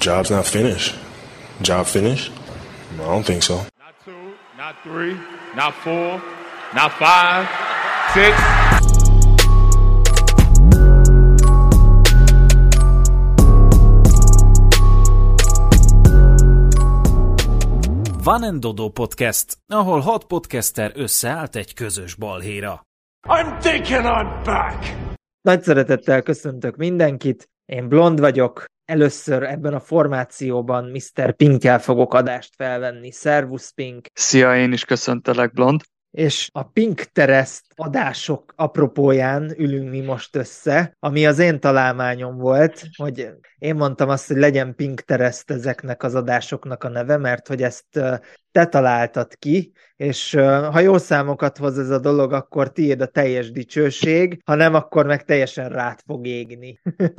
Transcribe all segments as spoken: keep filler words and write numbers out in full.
Job's not finished. Job finished? I don't think so. Not two, not three, not four, not five, six. Van and Dodo Podcast, ahol hat podcaster összeállt egy közös balhéra. I'm thinking I'm back! Nagy szeretettel köszöntök mindenkit, én Blond vagyok, először ebben a formációban miszter Pinkkel fogok adást felvenni. Szervusz, Pink! Szia, én is köszöntelek, Blond! És a Pinterest adások apropóján ülünk mi most össze, ami az én találmányom volt, hogy én mondtam azt, hogy legyen Pinterest ezeknek az adásoknak a neve, mert hogy ezt te találtad ki, és ha jó számokat hoz ez a dolog, akkor tiéd a teljes dicsőség, ha nem, akkor meg teljesen rád fog égni.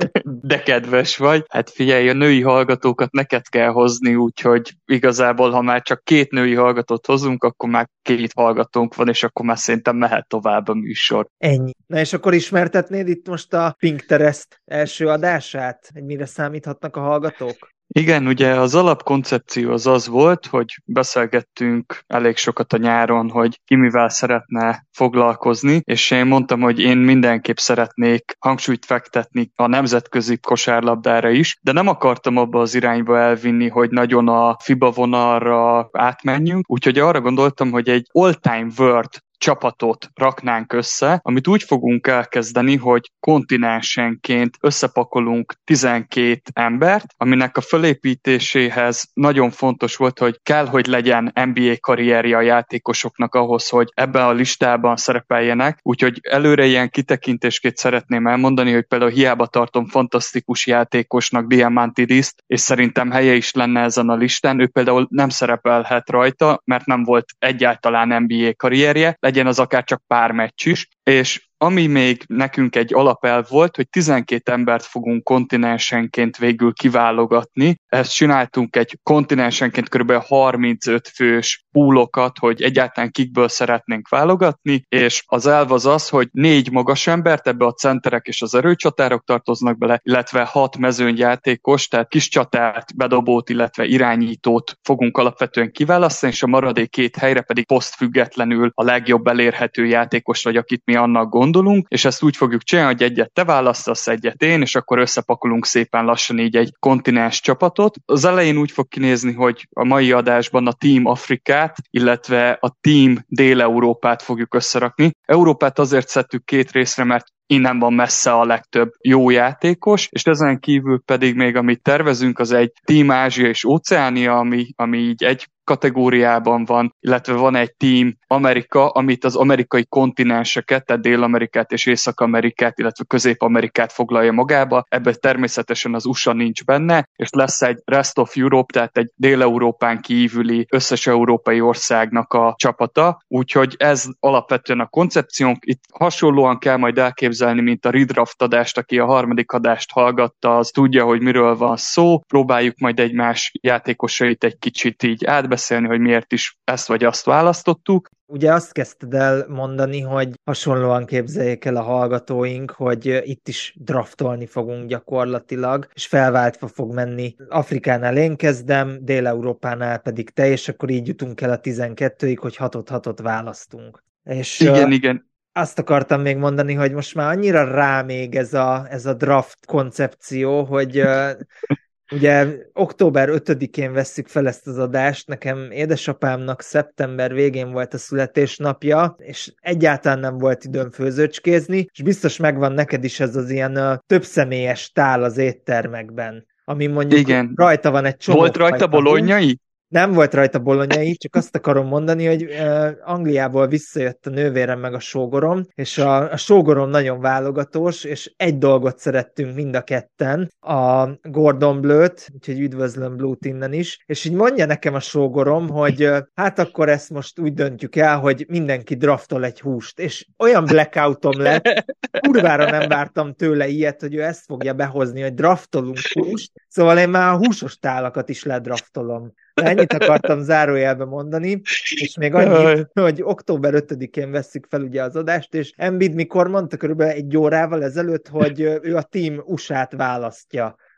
De kedves vagy. Hát figyelj, a női hallgatókat neked kell hozni, úgyhogy igazából, ha már csak két női hallgatót hozunk, akkor már két hallgatónk van, és akkor már szerintem mehet tovább a műsor. Ennyi. Na és akkor ismertetnéd itt most a Pinterest első adását? Hogy mire számíthatnak a hallgatók? Igen, ugye az alapkoncepció az az volt, hogy beszélgettünk elég sokat a nyáron, hogy ki mivel szeretne foglalkozni, és én mondtam, hogy én mindenképp szeretnék hangsúlyt fektetni a nemzetközi kosárlabdára is, de nem akartam abba az irányba elvinni, hogy nagyon a FIBA vonalra átmenjünk, úgyhogy arra gondoltam, hogy egy all-time world csapatot raknánk össze, amit úgy fogunk elkezdeni, hogy kontinensenként összepakolunk tizenkét embert, aminek a fölépítéséhez nagyon fontos volt, hogy kell, hogy legyen en bé á karrierje a játékosoknak ahhoz, hogy ebben a listában szerepeljenek, úgyhogy előre ilyen kitekintésként szeretném elmondani, hogy például hiába tartom fantasztikus játékosnak Diamantidist, és szerintem helye is lenne ezen a listán, ő például nem szerepelhet rajta, mert nem volt egyáltalán en bé á karrierje, legyen az akár csak pár meccs is, és ami még nekünk egy alapelv volt, hogy tizenkét embert fogunk kontinensenként végül kiválogatni. Ezt csináltunk egy kontinensenként kb. harmincöt fős púlokat, hogy egyáltalán kikből szeretnénk válogatni, és az elv az az, hogy négy magas embert, ebbe a centerek és az erőcsatárok tartoznak bele, illetve hat mezőnyjátékos, tehát kis csatárt, bedobót, illetve irányítót fogunk alapvetően kiválasztani, és a maradék két helyre pedig posztfüggetlenül a legjobb elérhető játékos vagy, akit mi annak gondolunk, gondolunk, és ezt úgy fogjuk csinálni, hogy egyet te választasz, egyet én, és akkor összepakolunk szépen lassan így egy kontinens csapatot. Az elején úgy fog kinézni, hogy a mai adásban a Team Afrikát, illetve a Team Dél-Európát fogjuk összerakni. Európát azért szedtük két részre, mert innen van messze a legtöbb jó játékos, és ezen kívül pedig még amit tervezünk, az egy Team Ázsia és Óceánia, ami, ami így egy kategóriában van, illetve van egy Team Amerika, amit az amerikai kontinenseket, tehát Dél-Amerikát és Észak-Amerikát, illetve Közép-Amerikát foglalja magába. Ebben természetesen az u es á nincs benne, és lesz egy Rest of Europe, tehát egy Dél-Európán kívüli összes európai országnak a csapata, úgyhogy ez alapvetően a koncepciónk. Itt hasonlóan kell majd elképzelni, mint a redraft adást, aki a harmadik adást hallgatta, az tudja, hogy miről van szó. Próbáljuk majd egymás játékosait egy kicsit így átbeszélni, beszélni, hogy miért is ezt vagy azt választottuk. Ugye azt kezdted el mondani, hogy hasonlóan képzeljék el a hallgatóink, hogy itt is draftolni fogunk gyakorlatilag, és felváltva fog menni. Afrikánál én kezdem, Dél-Európánál pedig te, és akkor így jutunk el a tizenkettőig, hogy hatot-hatot választunk. És igen, uh, igen. Azt akartam még mondani, hogy most már annyira rámég ez a, ez a draft koncepció, hogy... Uh, Ugye október ötödikén vesszük fel ezt az adást, nekem édesapámnak szeptember végén volt a születésnapja, és egyáltalán nem volt időm főzőcskézni, és biztos megvan neked is ez az ilyen uh, többszemélyes tál az éttermekben, ami mondjuk igen. Rajta van egy csomó. Volt rajta bolonyai? Nem volt rajta bolonyai, csak azt akarom mondani, hogy uh, Angliából visszajött a nővérem meg a sógorom, és a, a sógorom nagyon válogatós, és egy dolgot szerettünk mind a ketten, a Gordon Bleu-t, úgyhogy üdvözlöm Blue-t innen is, és így mondja nekem a sógorom, hogy uh, hát akkor ezt most úgy döntjük el, hogy mindenki draftol egy húst, és olyan blackoutom lett, kurvára nem vártam tőle ilyet, hogy ő ezt fogja behozni, hogy draftolunk húst, szóval én már a húsos tálakat is ledraftolom. Ennyit akartam zárójelben mondani, és még annyit, hogy október ötödikén vesszük fel ugye az adást, és Embiid mikor mondta körülbelül egy órával ezelőtt, hogy ő a Team u es á-t választja.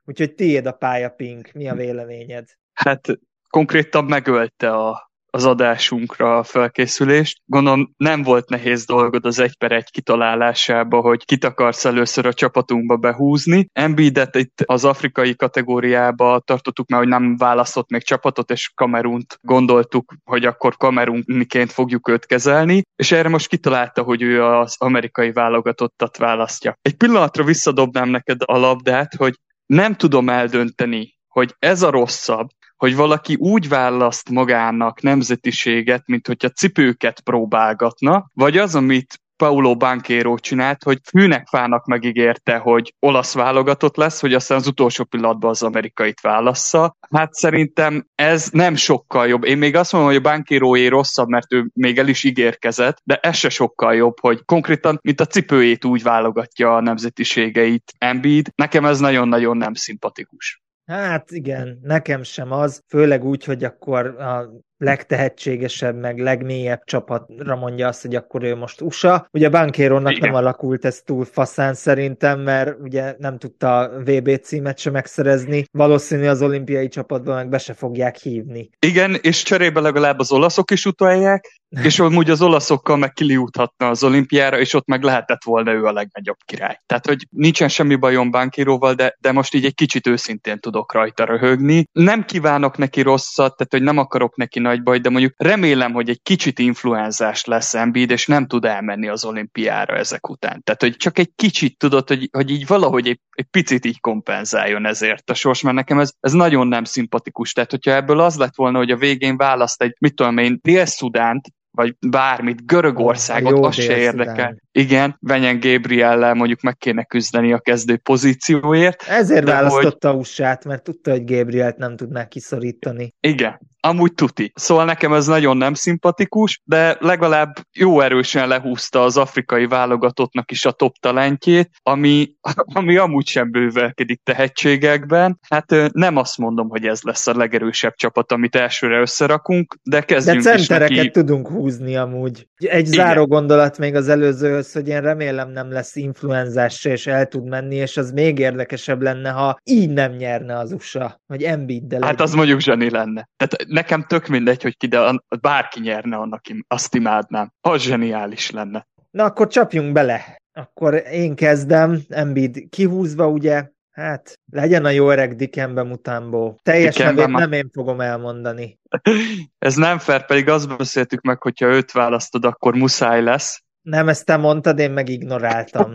Úgyhogy tiéd a pálya, Pink. Mi a véleményed? Hát konkrétan megölte a az adásunkra a felkészülést. Gondolom nem volt nehéz dolgod az egy per egy kitalálásába, hogy kit akarsz először a csapatunkba behúzni. Embiidet itt az afrikai kategóriába tartottuk, mert hogy nem választott még csapatot, és Kamerunt gondoltuk, hogy akkor kameruniként fogjuk őt kezelni, és erre most kitalálta, hogy ő az amerikai válogatottat választja. Egy pillanatra visszadobnám neked a labdát, hogy nem tudom eldönteni, hogy ez a rosszabb, hogy valaki úgy választ magának nemzetiséget, mint hogyha cipőket próbálgatna, vagy az, amit Paulo Banchero csinált, hogy fűnek fának megígérte, hogy olasz válogatott lesz, hogy aztán az utolsó pillanatban az amerikait válassza. Hát szerintem ez nem sokkal jobb. Én még azt mondom, hogy a Bancheroé rosszabb, mert ő még el is ígérkezett, de ez se sokkal jobb, hogy konkrétan, mint a cipőjét úgy válogatja a nemzetiségeit Embiid. Nekem ez nagyon-nagyon nem szimpatikus. Hát igen, nekem sem az, főleg úgy, hogy akkor a legtehetségesebb, meg legmélyebb csapatra mondja azt, hogy akkor ő most u es á. Ugye Bancherónak nem alakult ez túl faszán szerintem, mert ugye nem tudta a vé bé címet sem megszerezni, valószínű az olimpiai csapatban meg be se fogják hívni. Igen, és cserébe legalább az olaszok is utalják, és amúgy az olaszokkal meg kiliuthatna az olimpiára, és ott meg lehetett volna ő a legnagyobb király. Tehát, hogy nincsen semmi bajom Bancheróval, de, de most így egy kicsit őszintén tudok rajta röhögni. Nem kívánok neki rosszat, tehát, hogy nem akarok neki nagy baj, de mondjuk remélem, hogy egy kicsit influenzás lesz Embiid, és nem tud elmenni az olimpiára ezek után. Tehát, hogy csak egy kicsit tudod, hogy, hogy így valahogy egy, egy picit így kompenzáljon ezért a sors, mert nekem ez, ez nagyon nem szimpatikus. Tehát, hogyha ebből az lett volna, hogy a végén választ egy, mit tudom én, Dél-Szudánt, vagy bármit, Görögországot, az se érdekel. Igen, Wenyen Gabriellel mondjuk meg kéne küzdeni a kezdő pozícióért. Ezért választotta hogy... u es á-t, mert tudta, hogy Gabrielt nem tudná kiszorítani. Igen, amúgy tuti. Szóval nekem ez nagyon nem szimpatikus, de legalább jó erősen lehúzta az afrikai válogatottnak is a top talentjét, ami, ami amúgy sem bővelkedik tehetségekben. Hát nem azt mondom, hogy ez lesz a legerősebb csapat, amit elsőre összerakunk, de kezdjünk de is neki. De centereket tudunk húzni amúgy. Egy záró Igen. gondolat még az előzőhöz, hogy én remélem nem lesz influenzás és el tud menni, és az még érdekesebb lenne, ha így nem nyerne az u es á, vagy Embiiddel. Hát az mondjuk zseni lenne. Tehát nekem tök mindegy, hogy ki, de bárki nyerne, annak azt imádnám. Az zseniális lenne. Na akkor csapjunk bele. Akkor én kezdem, Embiid kihúzva, ugye, hát legyen a jó öreg Dikembe Mutombo. Teljes Dikembe nevét ma... nem én fogom elmondani. Ez nem fair, pedig azt beszéltük meg, hogyha őt választod, akkor muszáj lesz. Nem, ezt te mondtad, én meg ignoráltam.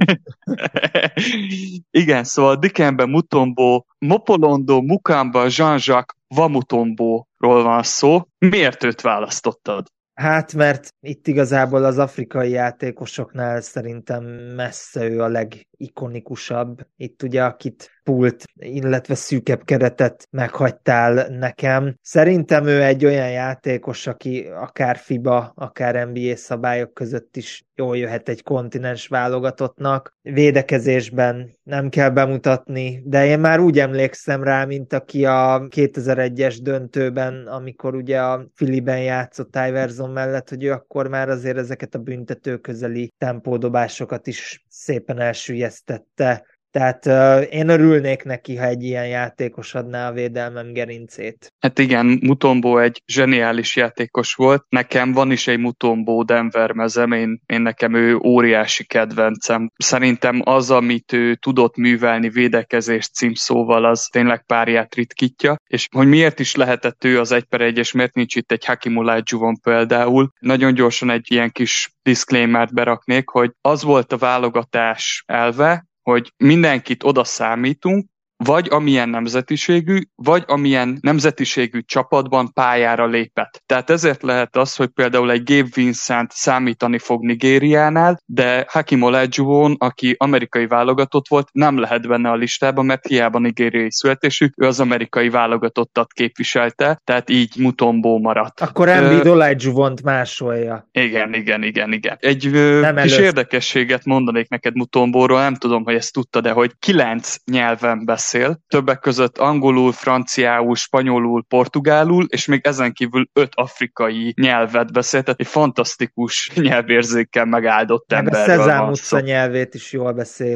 Igen, szóval Dikembe Mutombo, Mopolondo Mukamba Jean-Jacques Wamutombo-ról van szó. Miért őt választottad? Hát, mert itt igazából az afrikai játékosoknál szerintem messze ő a legikonikusabb. Itt ugye, akit pult, illetve szűkebb keretet meghagytál nekem. Szerintem ő egy olyan játékos, aki akár FIBA, akár en bé á szabályok között is jól jöhet egy kontinens válogatottnak. Védekezésben nem kell bemutatni, de én már úgy emlékszem rá, mint aki a kétezer-egyes döntőben, amikor ugye a Filiben játszott Iverson mellett, hogy ő akkor már azért ezeket a büntető közeli tempódobásokat is szépen elsüllyesztette. Tehát uh, én örülnék neki, ha egy ilyen játékos adná a védelmem gerincét. Hát igen, Mutombo egy zseniális játékos volt. Nekem van is egy Mutombo Denver mezem, én, én nekem ő óriási kedvencem. Szerintem az, amit ő tudott művelni védekezés címszóval, az tényleg párját ritkítja. És hogy miért is lehetett ő az egy per egy, és miért nincs itt egy Hakeem Olajuwon például. Nagyon gyorsan egy ilyen kis disclaimert beraknék, hogy az volt a válogatás elve, hogy mindenkit oda számítunk, vagy amilyen nemzetiségű, vagy amilyen nemzetiségű csapatban pályára lépett. Tehát ezért lehet az, hogy például egy Gabe Vincent számítani fog Nigériánál, de Hakeem Olajuwon, aki amerikai válogatott volt, nem lehet benne a listában, mert hiába nigériai születésű, ő az amerikai válogatottat képviselte, tehát így Mutombo maradt. Akkor Embiid Olajuwont másolja. Igen, igen, igen, igen. Egy ö, kis érdekességet mondanék neked Mutombóról, nem tudom, hogy ezt tudtad, de hogy kilenc nyelven beszél. Többek között angolul, franciául, spanyolul, portugálul, és még ezen kívül öt afrikai nyelvet beszél, tehát egy fantasztikus nyelvérzékkel megáldott meg emberről a Szezám van utca szó. nyelvét is jól beszéli.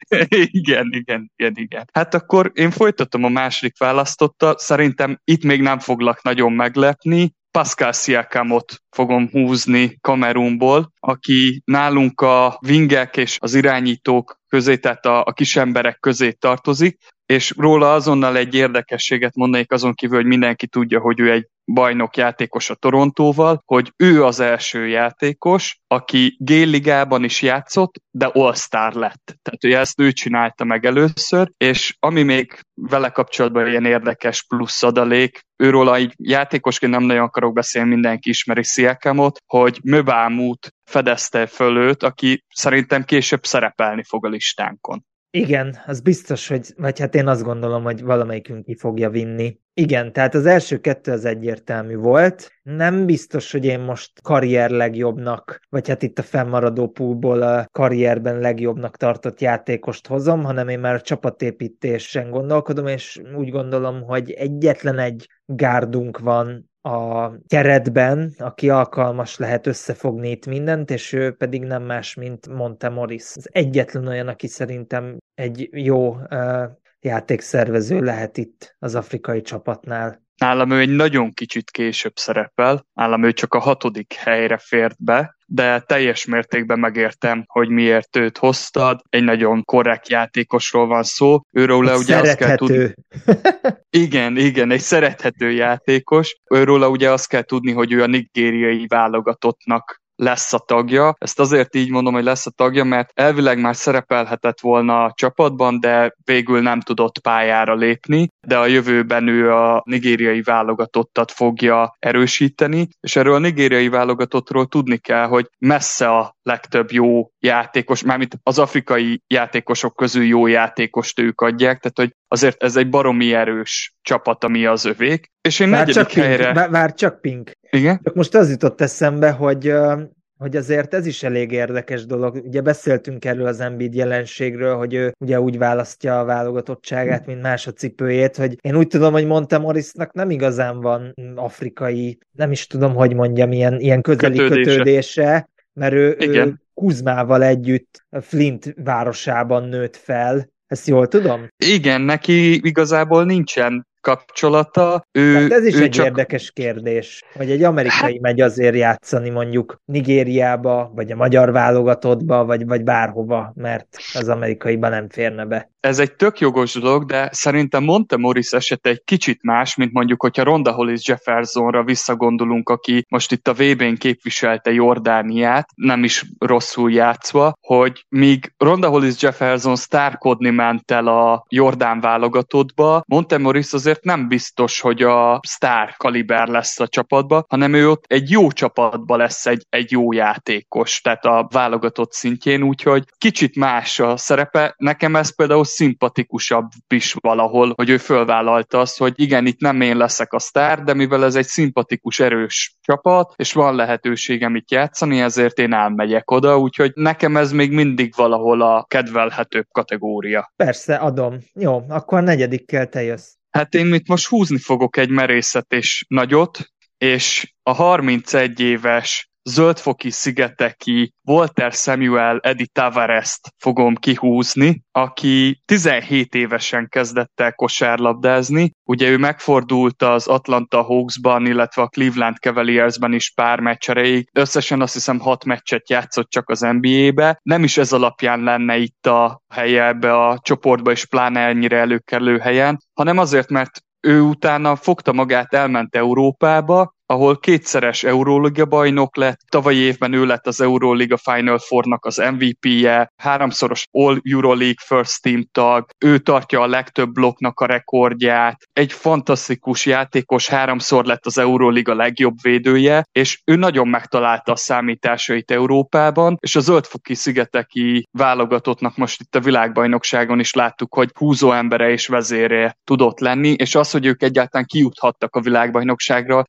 igen, igen, igen, igen. Hát akkor én folytatom a második választottal. Szerintem itt még nem foglak nagyon meglepni. Pascal Siakamot fogom húzni Kamerunból, aki nálunk a wingek és az irányítók közé, tehát a, a kis emberek közé tartozik, és róla azonnal egy érdekességet mondanék, azon kívül, hogy mindenki tudja, hogy ő egy bajnok játékos a Torontóval, hogy ő az első játékos, aki G-ligában is játszott, de All-Star lett. Tehát ugye ezt ő csinálta meg először, és ami még vele kapcsolatban ilyen érdekes plusz adalék, őról így játékosként nem nagyon akarok beszélni, mindenki ismeri Siakamot, hogy Mbamut fedezte föl őt, aki szerintem később szerepelni fog a listánkon. Igen, az biztos, hogy, vagy hát én azt gondolom, hogy valamelyikünk ki fogja vinni. Igen, tehát az első kettő az egyértelmű volt. Nem biztos, hogy én most karrier legjobbnak, vagy hát itt a fennmaradó poolból a karrierben legjobbnak tartott játékost hozom, hanem én már a csapatépítésen gondolkodom, és úgy gondolom, hogy egyetlen egy gárdunk van a keretben, aki alkalmas lehet összefogni itt mindent, és ő pedig nem más, mint Montemoris. Az egyetlen olyan, aki szerintem egy jó uh, játékszervező lehet itt az afrikai csapatnál. Nálam ő egy nagyon kicsit később szerepel, nálam ő csak a hatodik helyre fért be, de teljes mértékben megértem, hogy miért őt hoztad. Egy nagyon korrekt játékosról van szó. Őről ugye azt kell tudni... Igen, igen, egy szerethető játékos. Őről ugye azt kell tudni, hogy ő a nigériai válogatottnak lesz a tagja. Ezt azért így mondom, hogy lesz a tagja, mert elvileg már szerepelhetett volna a csapatban, de végül nem tudott pályára lépni, de a jövőben ő a nigériai válogatottat fogja erősíteni, és erről a nigériai válogatottról tudni kell, hogy messze a legtöbb jó játékos, mármint az afrikai játékosok közül jó játékost ők adják, tehát hogy azért ez egy baromi erős csapat, ami az övék. És én vár negyedik csak helyre... Pink, vár, vár csak Pink. Igen? Csak most az jutott eszembe, hogy, hogy azért ez is elég érdekes dolog. Ugye beszéltünk erről az Embiid jelenségről, hogy ő ugye úgy választja a válogatottságát, mint más a cipőjét, hogy én úgy tudom, hogy Montemorisnak nem igazán van afrikai, nem is tudom, hogy mondjam, ilyen, ilyen közeli kötődése, kötődése mert ő, ő Kuzmával együtt Flint városában nőtt fel. Ezt jól tudom? Igen, neki igazából nincsen kapcsolata. Ő, hát ez is ő egy csak... érdekes kérdés, hogy egy amerikai hát... megy azért játszani mondjuk Nigériába, vagy a magyar válogatottba, vagy, vagy bárhova, mert az amerikaiba nem férne be. Ez egy tök jogos dolog, de szerintem Montemoris esete egy kicsit más, mint mondjuk, hogyha Ronda Hollis Jeffersonra visszagondolunk, aki most itt a vé bén képviselte Jordániát, nem is rosszul játszva, hogy míg Ronda Hollis Jefferson sztárkodni ment el a Jordán válogatottba, Montemoris azért nem biztos, hogy a sztár kaliber lesz a csapatba, hanem ő ott egy jó csapatba lesz egy, egy jó játékos, tehát a válogatott szintjén, úgyhogy kicsit más a szerepe. Nekem ez például szimpatikusabb is valahol, hogy ő fölvállalta azt, hogy igen, itt nem én leszek a sztár, de mivel ez egy szimpatikus, erős csapat, és van lehetőségem itt játszani, ezért én elmegyek oda, úgyhogy nekem ez még mindig valahol a kedvelhetőbb kategória. Persze, adom. Jó, akkor negyedikkel te jössz. Hát én itt most húzni fogok egy merészet és nagyot, és a harmincegy éves zöldfoki szigeteki Walter Samuel Eddie Tavares-t fogom kihúzni, aki tizenhét évesen kezdett el kosárlabdázni. Ugye ő megfordult az Atlanta Hawksban, illetve a Cleveland Cavaliersben is pár meccs erejéig. Összesen azt hiszem hat meccset játszott csak az en bé á-be. Nem is ez alapján lenne itt a helye ebbe a csoportba, és pláne ennyire előkerülő helyen, hanem azért, mert ő utána fogta magát, elment Európába, ahol kétszeres Euróliga bajnok lett, tavalyi évben ő lett az Euróliga Final Four-nak az em vé pé-je, háromszoros All Euroleague First Team tag, ő tartja a legtöbb blokknak a rekordját, egy fantasztikus játékos, háromszor lett az Euróliga legjobb védője, és ő nagyon megtalálta a számításait Európában, és a zöldfoki szigeteki válogatottnak most itt a világbajnokságon is láttuk, hogy húzó embere és vezére tudott lenni, és az, hogy ők egyáltalán kijuthattak a világbajnokságra, az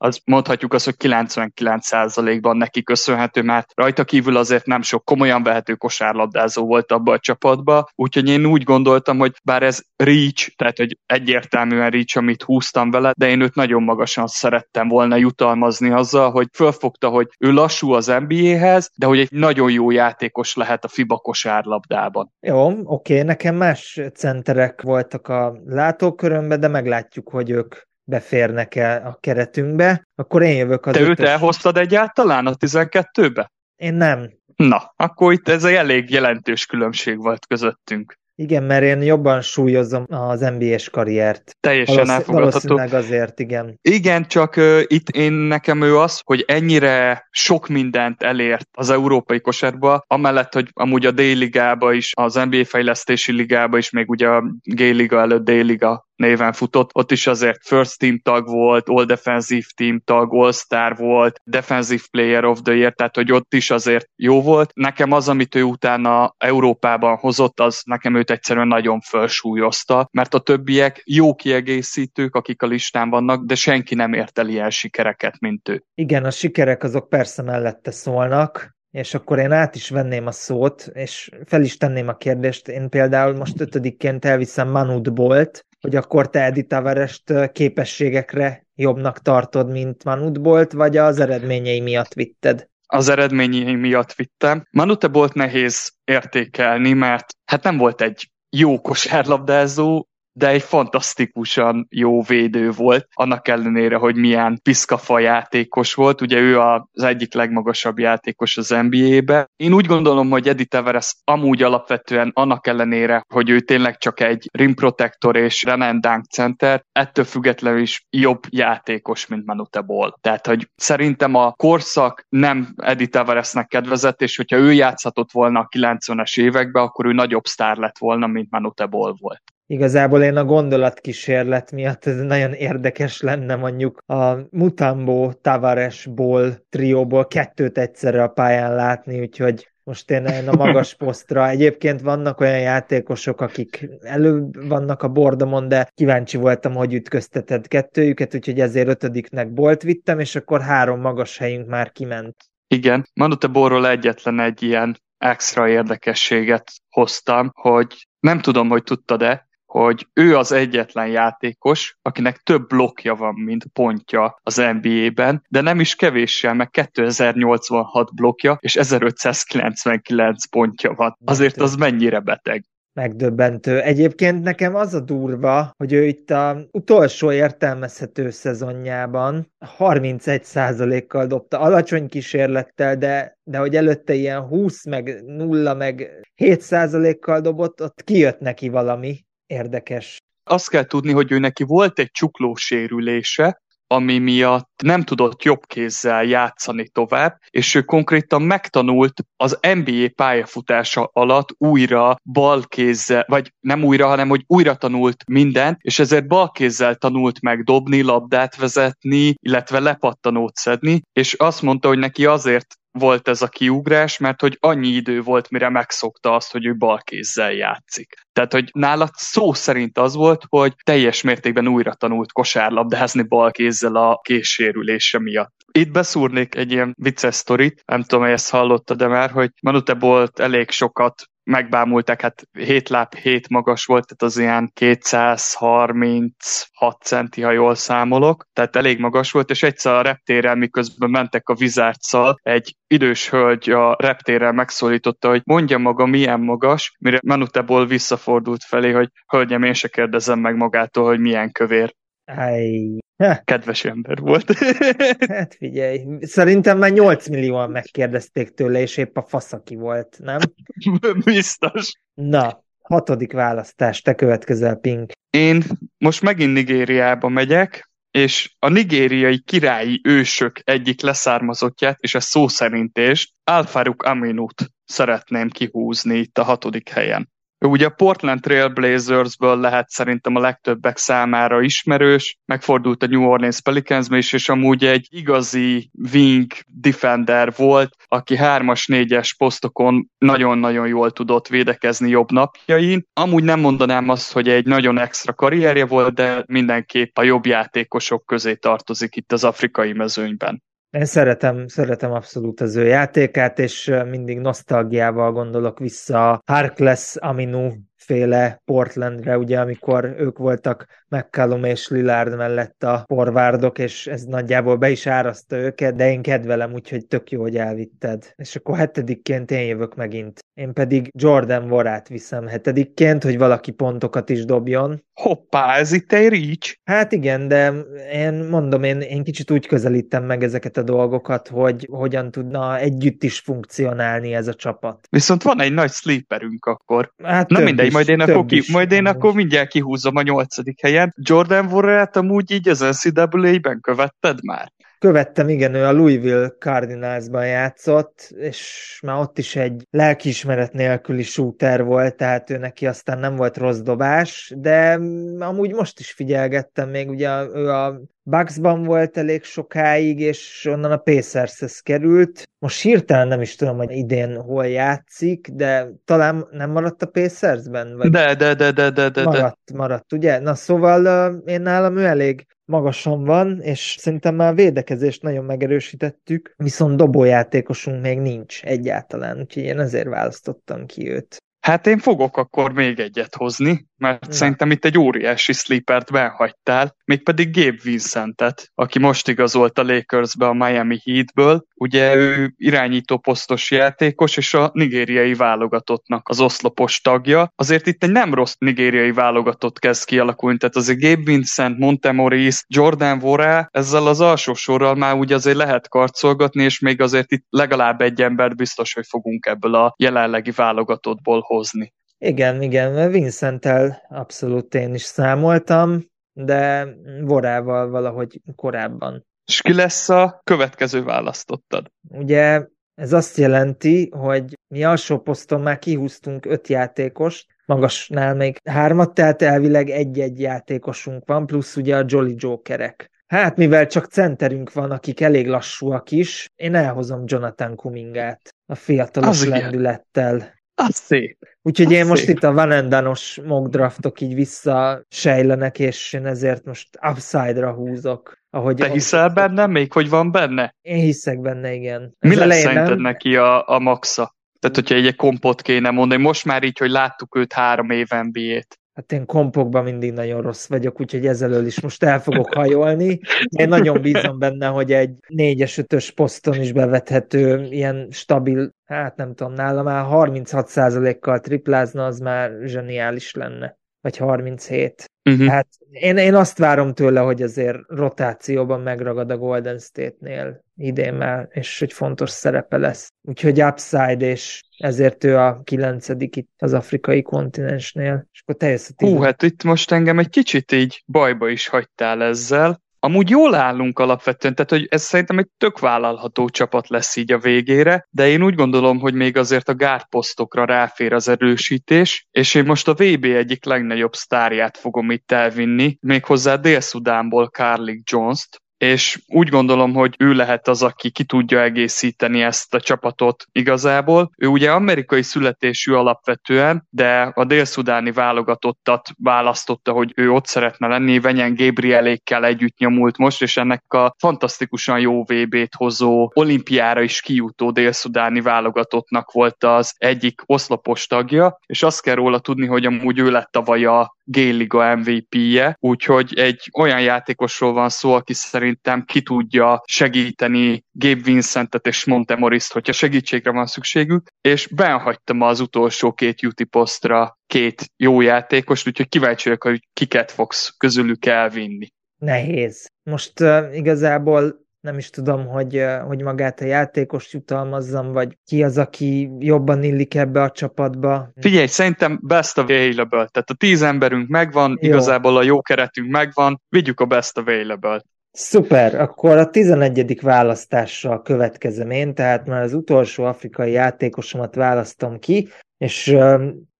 mondhatjuk azt, hogy kilencvenkilenc százalékban neki köszönhető, mert rajta kívül azért nem sok komolyan vehető kosárlabdázó volt abba a csapatba, úgyhogy én úgy gondoltam, hogy bár ez reach, tehát hogy egyértelműen reach, amit húztam vele, de én őt nagyon magasan szerettem volna jutalmazni azzal, hogy fölfogta, hogy ő lassú az en bé á-hez, de hogy egy nagyon jó játékos lehet a FIBA kosárlabdában. Jó, oké, nekem más centerek voltak a látókörömbe, de meglátjuk, hogy ők beférnek-e a keretünkbe. Akkor én jövök az Te ötös... őt elhoztad egyáltalán a tizenkettőbe? Én nem. Na, akkor itt ez egy elég jelentős különbség volt közöttünk. Igen, mert én jobban súlyozom az en bé á-s karriert. Teljesen Valószín- elfogadható. Valószínűleg azért, igen. Igen, csak uh, itt én nekem ő az, hogy ennyire sok mindent elért az európai kosárba, amellett, hogy amúgy a D-ligába is, az en bé á fejlesztési ligába is, még ugye a G-liga előtt D-liga néven futott, ott is azért first team tag volt, all defensive team tag, all-star volt, defensive player of the year, tehát hogy ott is azért jó volt. Nekem az, amit ő utána Európában hozott, az nekem őt egyszerűen nagyon felsúlyozta, mert a többiek jó kiegészítők, akik a listán vannak, de senki nem ért el ilyen sikereket, mint ő. Igen, a sikerek azok persze mellette szólnak, és akkor én át is venném a szót, és fel is tenném a kérdést. Én például most ötödikként elviszem Manute Bolt, hogy akkor te Edi Tavarest képességekre jobbnak tartod, mint Manute Bolt, vagy az eredményei miatt vitted? Az eredményei miatt vittem. Manute Bolt nehéz értékelni, mert hát nem volt egy jó kosárlabdázó, de egy fantasztikusan jó védő volt, annak ellenére, hogy milyen piszkafa játékos volt. Ugye ő az egyik legmagasabb játékos az en bé á-be. Én úgy gondolom, hogy Edi Tavares amúgy alapvetően annak ellenére, hogy ő tényleg csak egy rim protector és run and dunk center, ettől függetlenül is jobb játékos, mint Manute Bol. Tehát, hogy szerintem a korszak nem Edi Tavaresnek kedvezett, és hogyha ő játszhatott volna a kilencvenes években, akkor ő nagyobb sztár lett volna, mint Manute Bol volt. Igazából én a gondolatkísérlet miatt ez nagyon érdekes lenne mondjuk a Mutombo Tavares-ból trióból kettőt egyszerre a pályán látni, úgyhogy most én, én a magas posztra. Egyébként vannak olyan játékosok, akik előbb vannak a bordomon, de kíváncsi voltam, hogy ütközteted kettőjüket, úgyhogy ezért ötödiknek Bolt vittem, és akkor három magas helyünk már kiment. Igen, Manute Bolról egyetlen egy ilyen extra érdekességet hoztam, hogy nem tudom, hogy tudtad-e, hogy ő az egyetlen játékos, akinek több blokkja van, mint pontja az en bé á-ben, de nem is kevéssel, meg kétezer-nyolcvanhat blokkja, és ezerötszázkilencvenkilenc pontja van. Azért az mennyire beteg. Megdöbbentő. Egyébként nekem az a durva, hogy ő itt az utolsó értelmezhető szezonjában harmincegy százalékkal dobta, alacsony kísérlettel, de, de hogy előtte ilyen húsz, meg nulla, meg hét százalékkal dobott, ott kijött neki valami érdekes. Azt kell tudni, hogy ő neki volt egy csuklósérülése, ami miatt nem tudott jobb kézzel játszani tovább, és ő konkrétan megtanult az en bé á pályafutása alatt újra bal kézzel, vagy nem újra, hanem hogy újra tanult mindent, és ezért bal kézzel tanult meg dobni, labdát vezetni, illetve lepattanót szedni, és azt mondta, hogy neki azért volt ez a kiugrás, mert hogy annyi idő volt, mire megszokta azt, hogy ő balkézzel játszik. Tehát, hogy nála szó szerint az volt, hogy teljes mértékben újra tanult kosárlabdázni balkézzel a késsérülése miatt. Itt beszúrnék egy ilyen vicces sztorit, nem tudom, hogy ezt hallottad, de már, hogy Manute Bolt elég sokat megbámulták, hát hét láb hét magas volt, tehát az ilyen kétszázharminchat centi, ha jól számolok, tehát elég magas volt, és egyszer a reptéren, miközben mentek a Wizardsszal, egy idős hölgy a reptéren megszólította, hogy mondja maga milyen magas, mire Manute Bol visszafordult felé, hogy hölgyem, én se kérdezem meg magától, hogy milyen kövér. Áj. Kedves ember volt. Hát figyelj, szerintem már nyolc millióan megkérdezték tőle, és épp a faszaki volt, nem? Biztos. Na, hatodik választás, te következel, Pink. Én most megint Nigériába megyek, és a nigériai királyi ősök egyik leszármazottját, és ez szó szerint is, Al-Farouk Aminut szeretném kihúzni itt a hatodik helyen. Ő ugye a Portland Trail Blazersből lehet szerintem a legtöbbek számára ismerős, megfordult a New Orleans Pelicansbe is, és amúgy egy igazi wing defender volt, aki hármas, négyes posztokon nagyon-nagyon jól tudott védekezni jobb napjain. Amúgy nem mondanám azt, hogy egy nagyon extra karrierje volt, de mindenképp a jobb játékosok közé tartozik itt az afrikai mezőnyben. Én szeretem, szeretem abszolút az ő játékát, és mindig nosztalgiával gondolok vissza a Harkless Aminu féle Portlandre, ugye, amikor ők voltak McCallum és Lillard mellett a forwardok, és ez nagyjából be is áraszta őket, de én kedvelem, úgyhogy tök jó, hogy elvitted. És akkor hetedikként én jövök megint. Én pedig Jordan Warát viszem hetedikként, hogy valaki pontokat is dobjon. Hoppá, ez itt egy reach. Hát igen, de én mondom, én, én kicsit úgy közelítem meg ezeket a dolgokat, hogy hogyan tudna együtt is funkcionálni ez a csapat. Viszont van egy nagy sleeperünk akkor. Hát Na mindegy, is, majd én, akkor, ki, is, majd én akkor mindjárt kihúzom a nyolcadik helyen. Jordan Warrát amúgy így az en cé á á-ben követted már? Követtem, igen, ő a Louisville Cardinalsban játszott, és már ott is egy lelkiismeret nélküli shooter volt, tehát ő neki aztán nem volt rossz dobás, de amúgy most is figyelgettem még, ugye ő a Bucksban volt elég sokáig, és onnan a Pacershez került. Most hirtelen nem is tudom, hogy idén hol játszik, de talán nem maradt a Pacersben? Vagy de, de, de, de, de, de. Maradt, maradt, ugye? Na szóval én nálam ő elég magasan van, és szerintem már a védekezést nagyon megerősítettük, viszont dobójátékosunk még nincs egyáltalán, úgyhogy én ezért választottam ki őt. Hát én fogok akkor még egyet hozni, mert ja. Szerintem itt egy óriási sleepert benhagytál, mégpedig Gabe Vincentet, aki most igazolt a Lakersbe a Miami Heatből. Ugye ő irányító posztos játékos, és a nigériai válogatottnak az oszlopos tagja. Azért itt egy nem rossz nigériai válogatott kezd kialakulni, tehát azért Gabe Vincent, Montemoris, Jordan Vora, ezzel az alsó sorral már úgy azért lehet karcolgatni, és még azért itt legalább egy embert biztos, hogy fogunk ebből a jelenlegi válogatottból hozni. Igen, igen, Vincenttel abszolút én is számoltam, de Vorával valahogy korábban. És ki lesz a következő választottad? Ugye ez azt jelenti, hogy mi alsó poszton már kihúztunk öt játékost, magasnál még hármat, tehát elvileg egy-egy játékosunk van, plusz ugye a Jolly Jokerek. Hát mivel csak centerünk van, akik elég lassúak is, én elhozom Jonathan Kumingát a fiatalos az lendülettel. Igen. Az szép. Úgyhogy az én most szép. Itt a Van and Done-os mock draftok így visszasejlenek, és én ezért most upside-ra húzok. Ahogy Te hiszel benne? Még hogy van benne? Én hiszek benne, igen. Mi Ez lesz szerinted nem... neki a, a maxa? Tehát, hogyha egy kompot kéne mondani, most már így, hogy láttuk őt három év en bé á-t. Hát én kompokban mindig nagyon rossz vagyok, úgyhogy ezzelől is most el fogok hajolni. Én nagyon bízom benne, hogy egy négyes, ötös poszton is bevethető, ilyen stabil, hát nem tudom, nálam már harminchat százalékkal triplázna, az már zseniális lenne. Vagy harminchét. Uh-huh. Hát én, én azt várom tőle, hogy azért rotációban megragad a Golden State-nél idén már, és hogy fontos szerepe lesz. Úgyhogy upside, és ezért ő a kilencedik itt az afrikai kontinensnél. És akkor te jössz a Hú, hát itt most engem egy kicsit így bajba is hagytál ezzel. Amúgy jól állunk alapvetően, tehát hogy ez szerintem egy tök vállalható csapat lesz így a végére, de én úgy gondolom, hogy még azért a guard posztokra ráfér az erősítés, és én most a vé bé egyik legnagyobb sztárját fogom itt elvinni, méghozzá Dél-Szudánból Carlik Jones-t, és úgy gondolom, hogy ő lehet az, aki ki tudja egészíteni ezt a csapatot igazából. Ő ugye amerikai születésű alapvetően, de a dél-szudáni válogatottat választotta, hogy ő ott szeretne lenni, Venyen Gabrielékkel együtt nyomult most, és ennek a fantasztikusan jó vé bét hozó, olimpiára is kijutó dél-szudáni válogatottnak volt az egyik oszlopos tagja, és azt kell róla tudni, hogy amúgy ő lett tavaly a G-liga em vé pé-je, úgyhogy egy olyan játékosról van szó, aki szerintem ki tudja segíteni Gabe Vincentet és Montemorist, hogyha segítségre van szükségük, és benhagytam az utolsó két Juti posztra két jó játékost, úgyhogy kíváncsi vagyok, hogy kiket fogsz közülük elvinni. Nehéz. Most uh, igazából nem is tudom, hogy, hogy magát a játékost jutalmazzam, vagy ki az, aki jobban illik ebbe a csapatba. Figyelj, szerintem best available, tehát a tíz emberünk megvan, jó. Igazából a jó keretünk megvan, vigyük a best available. Szuper, akkor a tizenegyedik választással következem én, tehát már az utolsó afrikai játékosomat választom ki, és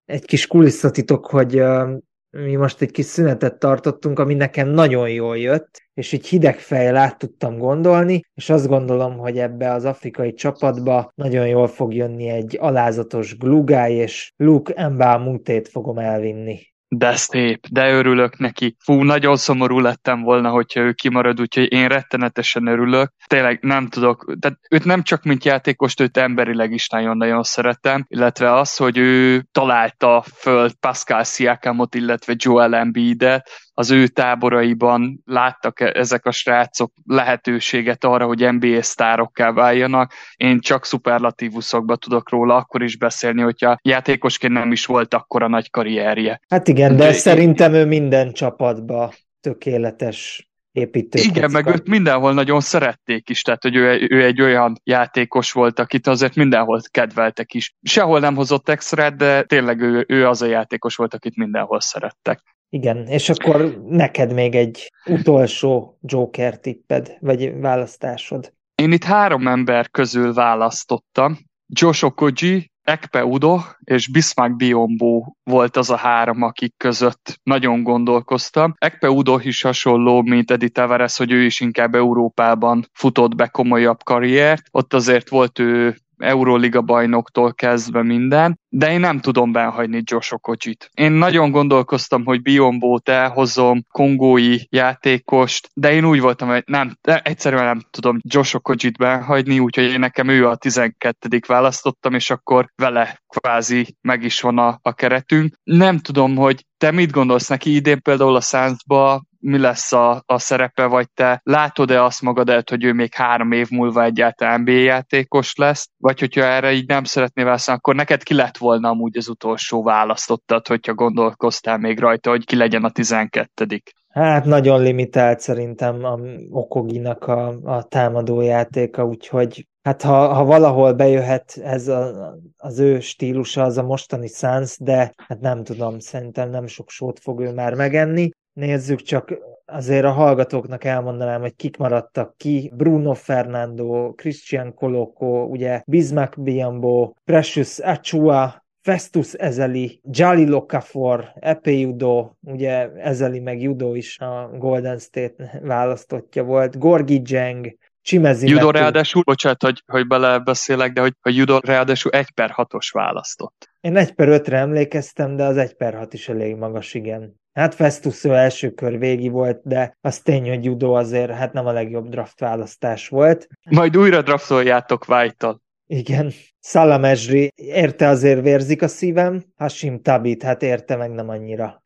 egy kis kulisszatitok, hogy mi most egy kis szünetet tartottunk, ami nekem nagyon jól jött, és így hideg fejjel át tudtam gondolni, és azt gondolom, hogy ebbe az afrikai csapatba nagyon jól fog jönni egy alázatos Glugai, és Luke Mbamutét fogom elvinni. De szép, de örülök neki. Fú, nagyon szomorú lettem volna, hogyha ő kimarad, úgyhogy én rettenetesen örülök. Tényleg nem tudok, tehát őt nem csak mint játékost, őt emberileg is nagyon-nagyon szeretem, illetve az, hogy ő találta föl Pascal Siakamot, illetve Joel Embiidet, az ő táboraiban láttak ezek a srácok lehetőséget arra, hogy en bé á sztárokká váljanak. Én csak szuperlatívuszokba tudok róla akkor is beszélni, hogyha játékosként nem is volt akkora nagy karrierje. Hát igen, de, de szerintem ő minden csapatba tökéletes építőkocka. Igen, meg őt mindenhol nagyon szerették is, tehát hogy ő, ő egy olyan játékos volt, akit azért mindenhol kedveltek is. Sehol nem hozott extrát, de tényleg ő, ő az a játékos volt, akit mindenhol szerettek. Igen, és akkor neked még egy utolsó Joker tipped, vagy választásod. Én itt három ember közül választottam. Josh Okogie, Ekpe Udoh és Bismack Biyombo volt az a három, akik között nagyon gondolkoztam. Ekpe Udoh is hasonló, mint Eddie Tavares, hogy ő is inkább Európában futott be komolyabb karriert. Ott azért volt ő Euróliga bajnoktól kezdve minden, de én nem tudom benhagyni Josh Okogie-t. Én nagyon gondolkoztam, hogy Biyombót elhozom, kongói játékost, de én úgy voltam, hogy nem, egyszerűen nem tudom Josh Okogie-t benhagyni, úgyhogy én nekem ő a tizenkettedik választottam, és akkor vele kvázi meg is van a, a keretünk. Nem tudom, hogy te mit gondolsz neki idén például a Sunsba, mi lesz a, a szerepe, vagy te látod-e azt magad el, hogy ő még három év múlva egyáltalán en bé á játékos lesz, vagy hogyha erre így nem szeretnél válaszolni, akkor neked ki lett volna amúgy az utolsó választottad, hogyha gondolkoztál még rajta, hogy ki legyen a tizenkettedik. Hát nagyon limitált szerintem a Okoginak a, a támadójátéka, úgyhogy hát ha, ha valahol bejöhet ez a, az ő stílusa, az a mostani Suns, de hát nem tudom, szerintem nem sok sót fog ő már megenni. Nézzük csak, azért a hallgatóknak elmondanám, hogy kik maradtak ki. Bruno Fernando, Christian Koloko, ugye Bismack Biyombo, Precious Achiuwa, Festus Ezeli, Jalil Okafor, Ekpe Udoh, ugye Ezeli meg Udoh is a Golden State választottja volt, Gorgui Dieng, Chimezi Udoh ráadásul, bocsánat, hogy, hogy belebeszélek, de hogy, hogy Udoh ráadásul egy per hatos választott. Én egy per ötre emlékeztem, de az egy per hat is elég magas, igen. Hát Festus első kör végi volt, de az tény, hogy Udoh azért hát nem a legjobb draft választás volt. Majd újra draftoljátok White-tal. Igen. Salah Mejri, érte azért vérzik a szívem, Hashim Thabit, hát érte meg nem annyira.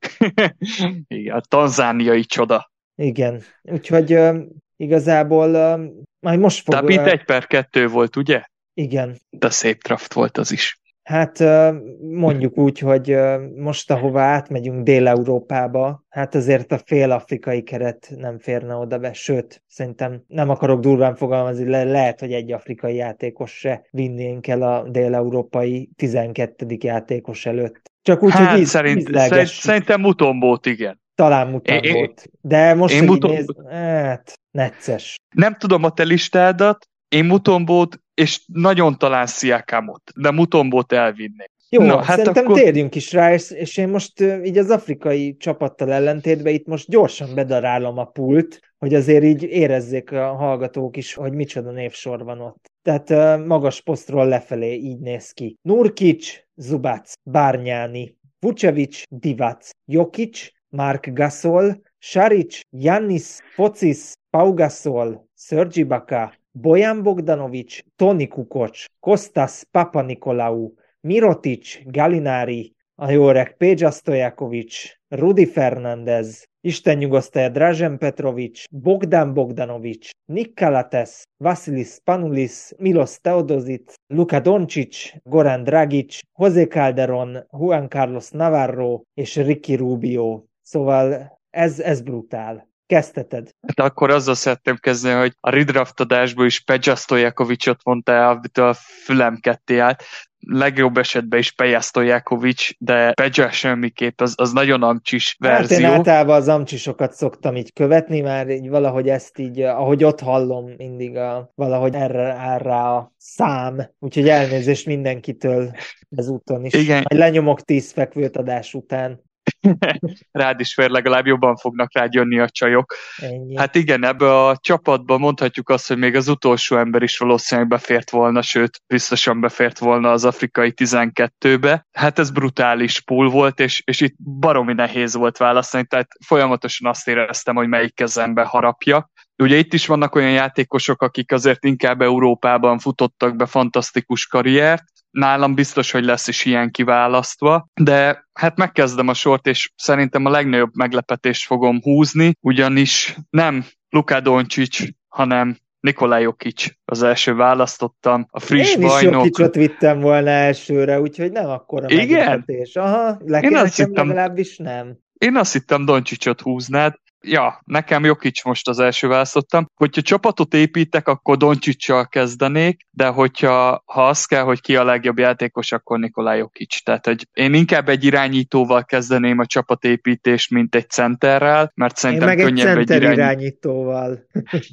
Igen, a tanzániai csoda. Igen, úgyhogy uh, igazából uh, majd most fog... Thabit uh, egy per kettő volt, ugye? Igen. De szép draft volt az is. Hát mondjuk úgy, hogy most ahova átmegyünk Dél-Európába, hát azért a fél-afrikai keret nem férne oda be, sőt, szerintem nem akarok durván fogalmazni, le- lehet, hogy egy afrikai játékos se vinnénk el a dél-európai tizenkettedik játékos előtt. Csak úgy, hát hogy szerint, szerint, szerintem Mutombót, igen. Talán Mutombót. De most, én hogy Mutombo... néz... hát, necces. Nem tudom a te listádat, én Mutombót és nagyon talán Siakamot, de Mutombót elvinnék. Jó, no, hát szerintem akkor... térjünk is rá, és én most így az afrikai csapattal ellentétben itt most gyorsan bedarálom a pult, hogy azért így érezzék a hallgatók is, hogy micsoda névsor van ott. Tehát magas posztról lefelé így néz ki. Nurkic, Zubac, Bargnani, Vucevic, Divac, Jokic, Marc Gasol, Saric, Giannis, Focis, Pau Gasol, Serge Ibaka, Bojan Bogdanovic, Toni Kukoc, Kostas Papanikolaou, Mirotic, Gallinari, a jó öreg Peja Stojakovic, Rudy Fernandez, Isten nyugosztalja Dražen Petrovic, Bogdan Bogdanovic, Nick Calates, Vasilis Spanoulis, Milos Teodosic, Luka Doncic, Goran Dragic, José Calderón, Juan Carlos Navarro és Ricky Rubio. Szóval ez, ez brutál. Kezdheted. Hát akkor azzal szeretném kezdeni, hogy a redraft adásból is Peja Stojakovicot mondta el, amitől a fülem ketté állt. legjobb esetben is Peja Stojakovic, de Peja semmiképp, az, az nagyon amcsis verzió. Hát én általában az amcsisokat szoktam így követni, már így valahogy ezt így, ahogy ott hallom mindig, a, valahogy erre áll rá a szám, úgyhogy elnézést mindenkitől ezúton is. Igen. Majd lenyomok tíz fekvőt adás után. Rád is fér, legalább jobban fognak rád jönni a csajok. Ennyi. Hát igen, ebbe a csapatban mondhatjuk azt, hogy még az utolsó ember is valószínűleg befért volna, sőt, biztosan befért volna az afrikai tizenkettőbe. Hát ez brutális pool volt, és, és itt baromi nehéz volt választani, tehát folyamatosan azt éreztem, hogy melyik kezembe harapja. Ugye itt is vannak olyan játékosok, akik azért inkább Európában futottak be fantasztikus karriert, nálam biztos, hogy lesz is ilyen kiválasztva, de hát megkezdem a sort, és szerintem a legnagyobb meglepetést fogom húzni, ugyanis nem Luka Doncic, hanem Nikola Jokic az első választottam, a friss Én is bajnok. Jokicot vittem volna elsőre, úgyhogy nem akkora meglepetés. Aha, le- Én azt nekem hittem- legalábbis nem. Én azt hittem Doncicot húznád. Ja, nekem Jokic most az első választottam. Hogyha csapatot építek, akkor Donciccal kezdenék, de hogyha ha az kell, hogy ki a legjobb játékos, akkor Nikola Jokic. Tehát, hogy én inkább egy irányítóval kezdeném a csapatépítést, mint egy centerrel, mert Én szerintem meg egy könnyebb egy center irány... irányítóval.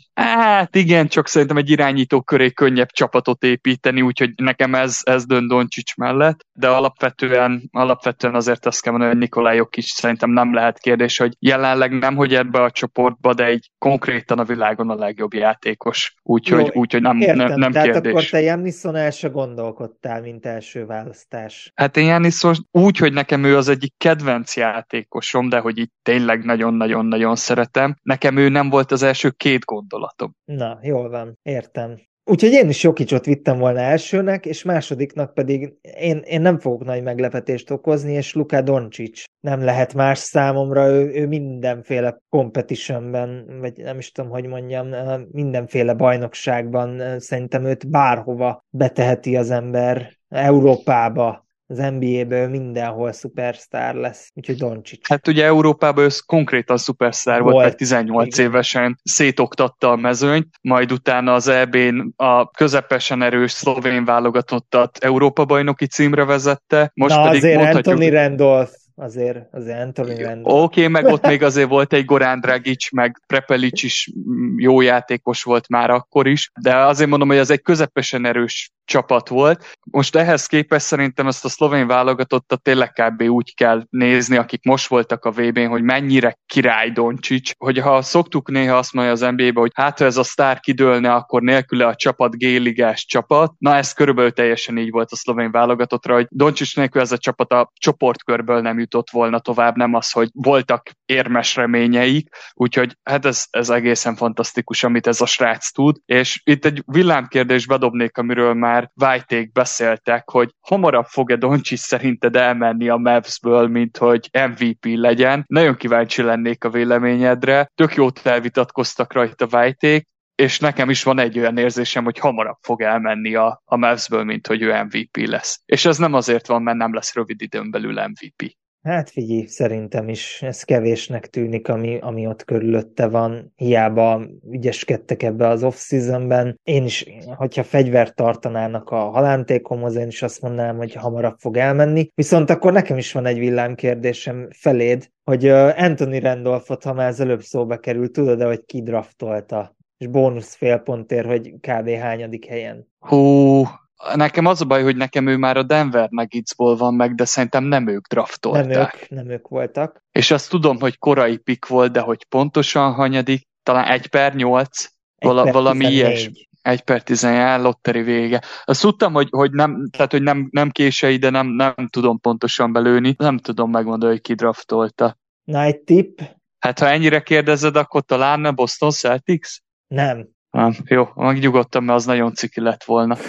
Hát igen, csak szerintem egy irányító köré könnyebb csapatot építeni, úgyhogy nekem ez, ez dönt Doncic mellett, de alapvetően, alapvetően azért azt kell mondani, hogy Nikola Jokic szerintem nem lehet kérdés, hogy jelenleg nem, hogy ebbe a csoportba, de egy konkrétan a világon a legjobb játékos. Úgyhogy, úgyhogy nem, Értem, nem, nem tehát kérdés. akkor te Giannison el se gondolkodtál, mint első választás. Hát én Giannison úgy, hogy nekem ő az egyik kedvenc játékosom, de hogy így tényleg nagyon-nagyon-nagyon szeretem. Nekem ő nem volt az első két gondolatom. Na, jól van, értem. Úgyhogy én is Jokicot vittem volna elsőnek, és másodiknak pedig én, én nem fogok nagy meglepetést okozni, és Luka Doncic nem lehet más számomra, ő, ő mindenféle competitionben, vagy nem is tudom, hogy mondjam, mindenféle bajnokságban szerintem őt bárhova beteheti az ember, Európába, az en bé á-ből mindenhol szupersztár lesz, úgyhogy Doncic. Hát ugye Európában ő konkrétan szupersztár volt, Volt. meg tizennyolc Igen. évesen szétoktatta a mezőnyt, majd utána az é bén a közepesen erős szlovén válogatottat Európa-bajnoki címre vezette. Most Na pedig azért mondhatjuk... Anthony Randolph, azért, azért Anthony Randolph. Oké, okay, meg ott még azért volt egy Goran Dragic, meg Prepelic is jó játékos volt már akkor is, de azért mondom, hogy ez egy közepesen erős csapat volt. Most ehhez képest szerintem ezt a szlovén válogatottat tényleg kb. Úgy kell nézni, akik most voltak a vé bén, hogy mennyire király Doncic, hogy ha szoktuk néha azt mondani az en bé á-be, hogy hát ha ez a sztár kidőlne, akkor nélküle a csapat G-ligás csapat. Na ez körülbelül teljesen így volt a szlovén válogatottra, hogy Doncic nélkül ez a csapat a csoportkörből nem jutott volna tovább, nem az, hogy voltak érmes reményeik, úgyhogy hát ez, ez egészen fantasztikus, amit ez a srác tud, és itt egy villámkérdést bedobnék, amiről már White-ék beszéltek, hogy hamarabb fog-e Doncic szerinted elmenni a Mavs-ből, mint hogy em vé pé legyen. Nagyon kíváncsi lennék a véleményedre. Tök jót elvitatkoztak rajta White-ék, és nekem is van egy olyan érzésem, hogy hamarabb fog elmenni a, a Mavs-ből, mint hogy ő em vé pé lesz. És ez nem azért van, mert nem lesz rövid időn belül em vé pé. Hát figyelj, szerintem is ez kevésnek tűnik, ami, ami ott körülötte van. Hiába ügyeskedtek ebbe az off-seasonben. Én is, hogyha fegyvert tartanának a halántékomhoz, én is azt mondanám, hogy hamarabb fog elmenni. Viszont akkor nekem is van egy villámkérdésem feléd, hogy Anthony Randolphot, ha már az előbb szóba került, tudod-e, hogy ki draftolta? És bónusz fél pontért, hogy kb. Hányadik helyen? Hú... Nekem az a baj, hogy nekem ő már a Denver Nuggetsból van meg, de szerintem nem ők draftolták. Nem ők, nem ők voltak. És azt tudom, hogy korai pick volt, de hogy pontosan hanyadik, talán egy per nyolc, vala, per valami tizennégy. ilyes. egy per tizennégy, lotteri vége. Azt tudtam, hogy, hogy, nem, tehát, hogy nem, nem késői, de nem, nem tudom pontosan belőni. Nem tudom megmondani, hogy ki draftolta. Na, egy tipp? Hát ha ennyire kérdezed, akkor talán a Boston Celtics? Nem. Nem, jó, megnyugodtam, mert az nagyon ciki lett volna.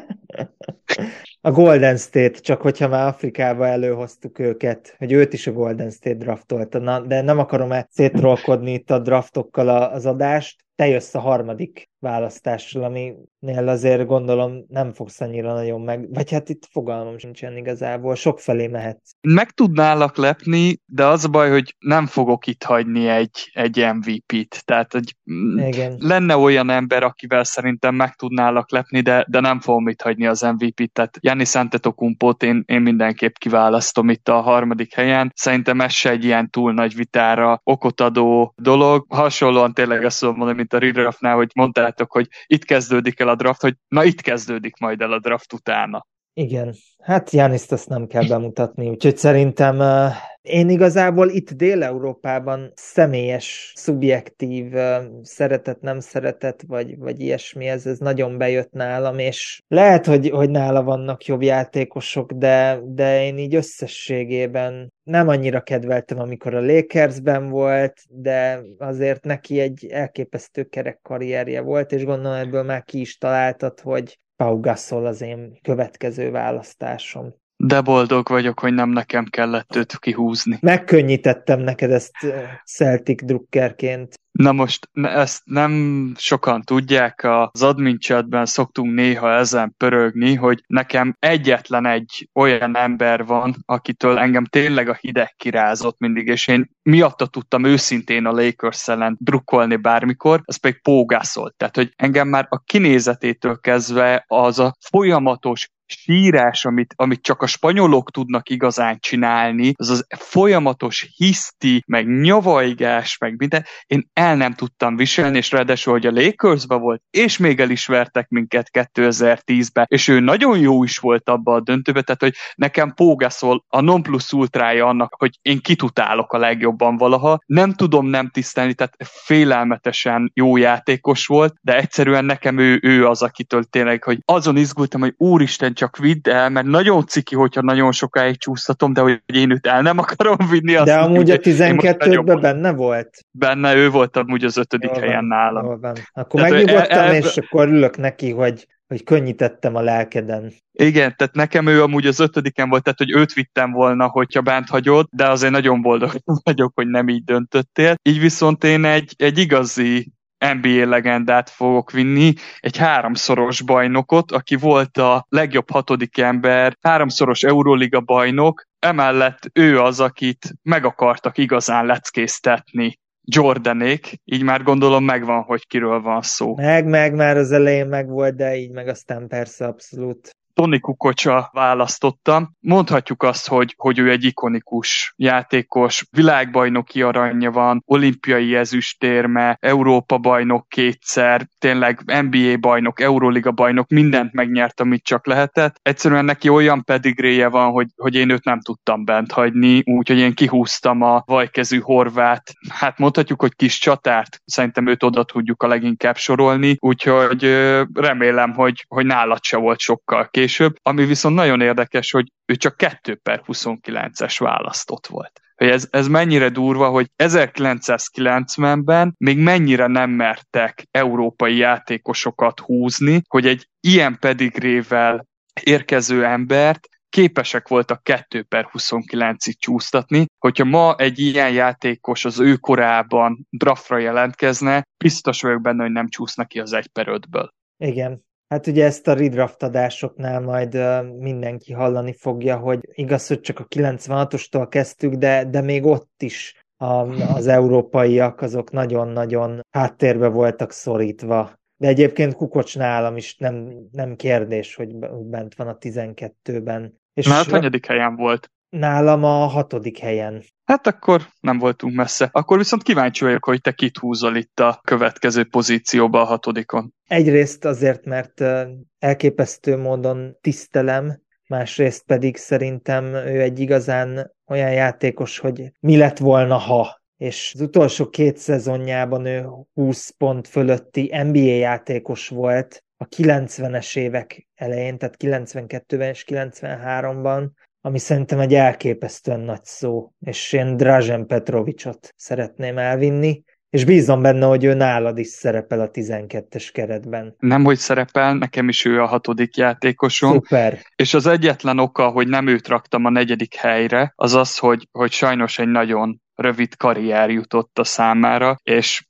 A Golden State, csak hogyha már Afrikába előhoztuk őket, hogy őt is a Golden State draftolta. Na, de nem akarom el szétrolkodni itt a draftokkal az adást. Te jössz a harmadik választással, aminél azért gondolom nem fogsz annyira nagyon meg, vagy hát itt fogalmam sincsen igazából, sok felé mehetsz. Meg tudnálak lepni, de az a baj, hogy nem fogok itt hagyni egy, egy em vé pét. Tehát hogy Igen. lenne olyan ember, akivel szerintem meg tudnálak lepni, de, de nem fogom itt hagyni az em vé pét. Tehát Giannis Antetokounmpót én, én mindenképp kiválasztom itt a harmadik helyen. Szerintem ez se egy ilyen túl nagy vitára okot adó dolog. Hasonlóan tényleg azt tudom mondani, mint a redraftnál, hogy mondtátok, hogy itt kezdődik el a draft, hogy na itt kezdődik majd el a draft utána. Igen, hát Gianniszt azt nem kell bemutatni, úgyhogy szerintem uh, én igazából itt Dél-Európában személyes, szubjektív uh, szeretet, nem szeretet, vagy, vagy ilyesmi, ez, ez nagyon bejött nálam, és lehet, hogy, hogy nála vannak jobb játékosok, de, de én így összességében nem annyira kedveltem, amikor a Lakersben volt, de azért neki egy elképesztő kerek karrierje volt, és gondolom ebből már ki is találtad, hogy Pau Gasol az én következő választásom. De boldog vagyok, hogy nem nekem kellett őt kihúzni. Megkönnyítettem neked ezt Celtic drukkerként. Na most ezt nem sokan tudják, az admin chatben szoktunk néha ezen pörögni, hogy nekem egyetlen egy olyan ember van, akitől engem tényleg a hideg kirázott mindig, és én miatta tudtam őszintén a Lakers ellen drukkolni bármikor, az pedig Pau Gasol. Tehát, hogy engem már a kinézetétől kezdve az a folyamatos sírás, amit, amit csak a spanyolok tudnak igazán csinálni, az az folyamatos hiszti, meg nyavajgás, meg minden, én el nem tudtam viselni, és ráadásul, hogy a Lakersben volt, és még el is vertek minket kétezer-tízben, és ő nagyon jó is volt abban a döntőben, tehát, hogy nekem Pau Gasol a non plus ultrája annak, hogy én kitutálok a legjobban valaha, nem tudom nem tisztelni, tehát félelmetesen jó játékos volt, de egyszerűen nekem ő, ő az, akitől tényleg, hogy azon izgultam, hogy úristen, csak vidd el, mert nagyon ciki, hogyha nagyon sokáig csúsztatom, de hogy én őt el nem akarom vinni. De amúgy a tizenkettőben benne volt? Benne, ő volt amúgy az ötödik jól helyen van, nálam. Jól van. Akkor tehát, megnyugodtam, el, el, és akkor ülök neki, hogy, hogy könnyítettem a lelkeden. Igen, tehát nekem ő amúgy az ötödiken volt, tehát hogy őt vittem volna, hogyha bent hagyod, de azért nagyon boldog vagyok, hogy nem így döntöttél. Így viszont én egy, egy igazi en bé á legendát fogok vinni, egy háromszoros bajnokot, aki volt a legjobb hatodik ember, háromszoros Euróliga bajnok, emellett ő az, akit meg akartak igazán leckéztetni Jordanék, így már gondolom megvan, hogy kiről van szó. Meg, meg, már az elején meg volt, de így meg aztán persze abszolút. Toni Kukocsa választottam. Mondhatjuk azt, hogy, hogy ő egy ikonikus játékos, világbajnoki aranya van, olimpiai ezüstérme, Európa bajnok kétszer, tényleg en bé á bajnok, Euróliga bajnok, mindent megnyert, amit csak lehetett. Egyszerűen neki olyan pedigréje van, hogy, hogy én őt nem tudtam bent hagyni, úgyhogy én kihúztam a vajkezű horvát, hát mondhatjuk, hogy kis csatárt, szerintem őt oda tudjuk a leginkább sorolni, úgyhogy remélem, hogy, hogy nálad se volt sokkal később. Később, ami viszont nagyon érdekes, hogy ő csak kettő per huszonkilences választott volt. Hogy ez, ez mennyire durva, hogy ezerkilencszázkilencvenben még mennyire nem mertek európai játékosokat húzni, hogy egy ilyen pedigrével érkező embert képesek voltak kettő per huszonkilencig csúsztatni, hogyha ma egy ilyen játékos az ő korában draftra jelentkezne, biztos vagyok benne, hogy nem csúszna ki az egy per ötből. Igen. Hát ugye ezt a redraft adásoknál majd uh, mindenki hallani fogja, hogy igaz, hogy csak a kilencvenhatostól kezdtük, de, de még ott is a, az európaiak azok nagyon-nagyon háttérbe voltak szorítva. De egyébként Kukocs nálam is nem, nem kérdés, hogy bent van a tizenkettőben. És Na, hát hanyadik helyen volt? Nálam a hatodik helyen. Hát akkor nem voltunk messze. Akkor viszont kíváncsi vagyok, hogy te kit húzol itt a következő pozícióba a hatodikon. Egyrészt azért, mert elképesztő módon tisztelem, másrészt pedig szerintem ő egy igazán olyan játékos, hogy mi lett volna, ha. És az utolsó két szezonjában ő húsz pont fölötti en bé á játékos volt a kilencvenes évek elején, tehát kilencvenkettőben és kilencvenháromban, ami szerintem egy elképesztően nagy szó, és én Dražen Petrovićot szeretném elvinni, és bízom benne, hogy ő nálad is szerepel a tizenkettes keretben. Nem, hogy szerepel, nekem is ő a hatodik játékosom. Szuper. És az egyetlen oka, hogy nem őt raktam a negyedik helyre, az az, hogy, hogy sajnos egy nagyon rövid karrier jutott a számára, és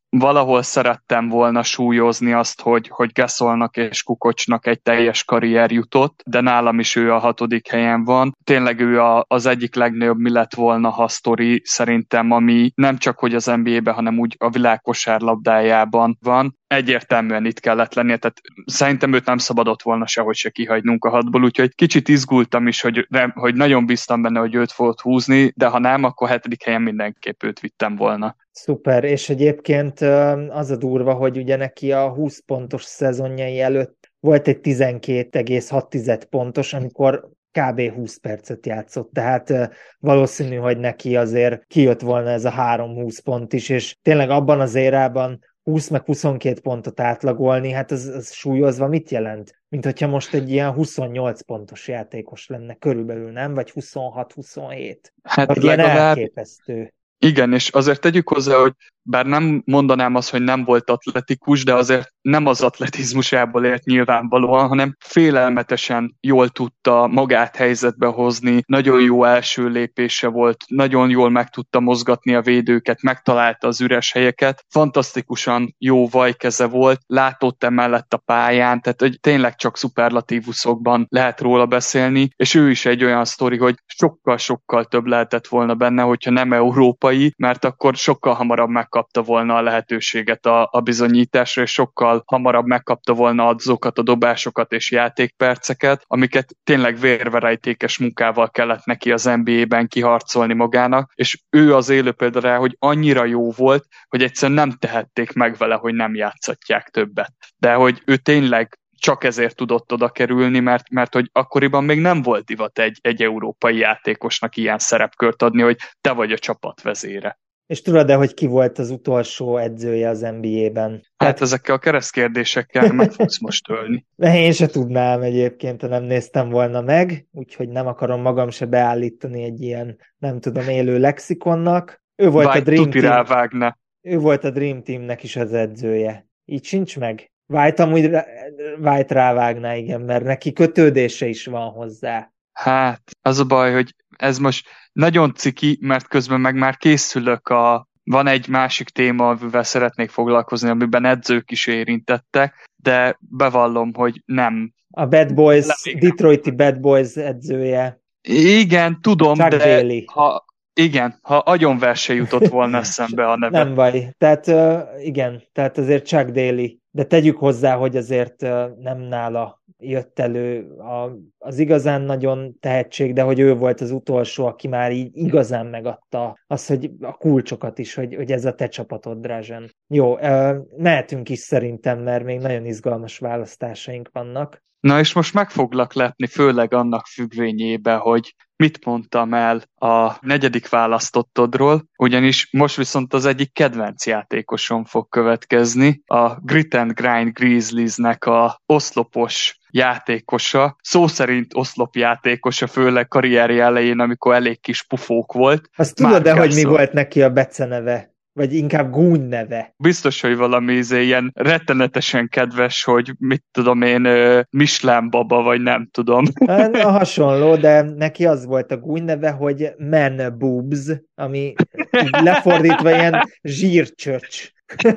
valahol szerettem volna súlyozni azt, hogy, hogy Gasolnak és Kukocsnak egy teljes karrier jutott, de nálam is ő a hatodik helyen van. Tényleg ő a, az egyik legnagyobb mi lett volna, ha sztori szerintem, ami nem csak hogy az en bé á-ben, hanem úgy a világ kosárlabdájában van. Egyértelműen itt kellett lennie, tehát szerintem őt nem szabadott volna sehogy se kihagynunk a hatból, úgyhogy kicsit izgultam is, hogy, hogy nagyon bíztam benne, hogy őt fogod húzni, de ha nem, akkor hetedik helyen mindenképp őt vittem volna. Szuper, és egyébként az a durva, hogy ugye neki a húsz pontos szezonjai előtt volt egy tizenkét egész hat pontos, amikor kb. húsz percet játszott, tehát valószínű, hogy neki azért kijött volna ez a három-húsz pont is, és tényleg abban az érában húsz meg huszonkét pontot átlagolni, hát az, az súlyozva mit jelent? Mint hogyha most egy ilyen huszonnyolc pontos játékos lenne körülbelül, nem? Vagy huszonhat huszonhét. Hát vagy ilyen legalább... elképesztő. Igen, és azért tegyük hozzá, hogy bár nem mondanám azt, hogy nem volt atletikus, de azért nem az atletizmusából élt nyilvánvalóan, hanem félelmetesen jól tudta magát helyzetbe hozni, nagyon jó első lépése volt, nagyon jól meg tudta mozgatni a védőket, megtalálta az üres helyeket, fantasztikusan jó vajkeze volt, látott emellett a pályán, tehát hogy tényleg csak szuperlatívuszokban lehet róla beszélni, és ő is egy olyan sztori, hogy sokkal-sokkal több lehetett volna benne, hogyha nem európai, mert akkor sokkal hamarabb megkapta volna a lehetőséget a, a bizonyításra, és sokkal hamarabb megkapta volna azokat a dobásokat és játékperceket, amiket tényleg vérverejtékes munkával kellett neki az en bé á-ben kiharcolni magának, és ő az élő példa rá, hogy annyira jó volt, hogy egyszerűen nem tehették meg vele, hogy nem játszatják többet. De hogy ő tényleg csak ezért tudott oda kerülni, mert, mert hogy akkoriban még nem volt divat egy, egy európai játékosnak ilyen szerepkört adni, hogy te vagy a csapat vezére. És tudod-e, hogy ki volt az utolsó edzője az en bé á-ben? Hát Tehát... ezekkel a keresztkérdésekkel meg fogsz most ölni. De én se tudnám egyébként, ha nem néztem volna meg, úgyhogy nem akarom magam se beállítani egy ilyen, nem tudom, élő lexikonnak. Ő volt White a Dream tuti Team. rávágne. Ő volt a Dream Teamnek is az edzője. Így sincs meg? White amúgy White rávágná, igen, mert neki kötődése is van hozzá. Hát, az a baj, hogy ez most nagyon ciki, mert közben meg már készülök a... Van egy másik téma, amivel szeretnék foglalkozni, amiben edzők is érintettek, de bevallom, hogy nem. A Bad Boys, Detroiti Bad Boys edzője. Igen, tudom, Chuck de Daly. ha... Igen, ha agyonverse jutott volna eszembe a neve. Nem baj. Tehát uh, igen, tehát azért Chuck Daly. De tegyük hozzá, hogy azért uh, nem nála jött elő a, az igazán nagyon tehetség, de hogy ő volt az utolsó, aki már így igazán megadta az, hogy a kulcsokat is, hogy, hogy ez a te csapatod, Dražen. Jó, uh, mehetünk is szerintem, mert még nagyon izgalmas választásaink vannak. Na és most meg foglak lepni, főleg annak függvényében, hogy mit mondtam el a negyedik választottodról, ugyanis most viszont az egyik kedvenc játékosom fog következni, a Grit and Grind Grizzliesnek a oszlopos játékosa, szó szerint oszlopjátékosa, főleg karrierje elején, amikor elég kis pufók volt. Azt tudod-e, hogy mi volt neki a beceneve? Vagy inkább gúny neve. Biztos, hogy valami izé, ilyen rettenetesen kedves, hogy mit tudom én, Michelin baba, vagy nem tudom. A hasonló, de neki az volt a gúny neve, hogy Man Boobs, ami lefordítva ilyen zsírcsöcs.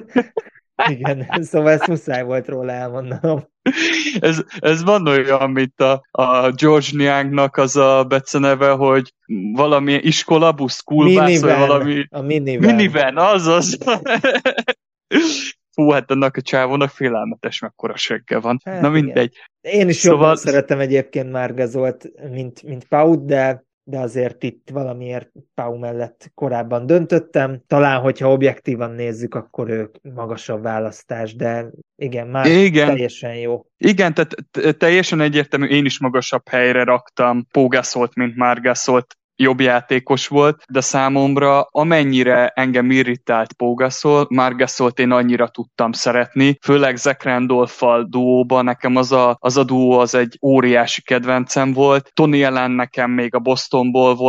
Igen, szóval ezt muszáj volt róla elmondanom. Ez, ez van olyan, mint a, a George Niangnak az a beceneve, hogy valami iskolabusz, schoolbus, vagy valami... A minivan. Minivan, azaz. Fú, hát annak a csávónak félelmetes mekkora segge van. Hát na igen. mindegy. Én is Szóval... jobban szeretem egyébként Marc Gasolt, mint, mint Paut, de de azért itt valamiért Pau mellett korábban döntöttem. Talán, hogyha objektívan nézzük, akkor ő magasabb választás, de igen, már igen. Teljesen jó. Igen, tehát teljesen egyértelmű, én is magasabb helyre raktam Pau Gasolt, mint Marc Gasolt. Jobb játékos volt, de számomra amennyire engem irritált Pau Gasol, Marc Gasolt én annyira tudtam szeretni, főleg Zach Randolph-val duóban, nekem az a, az a duó az egy óriási kedvencem volt, Tony Allen nekem még a Bostonból volt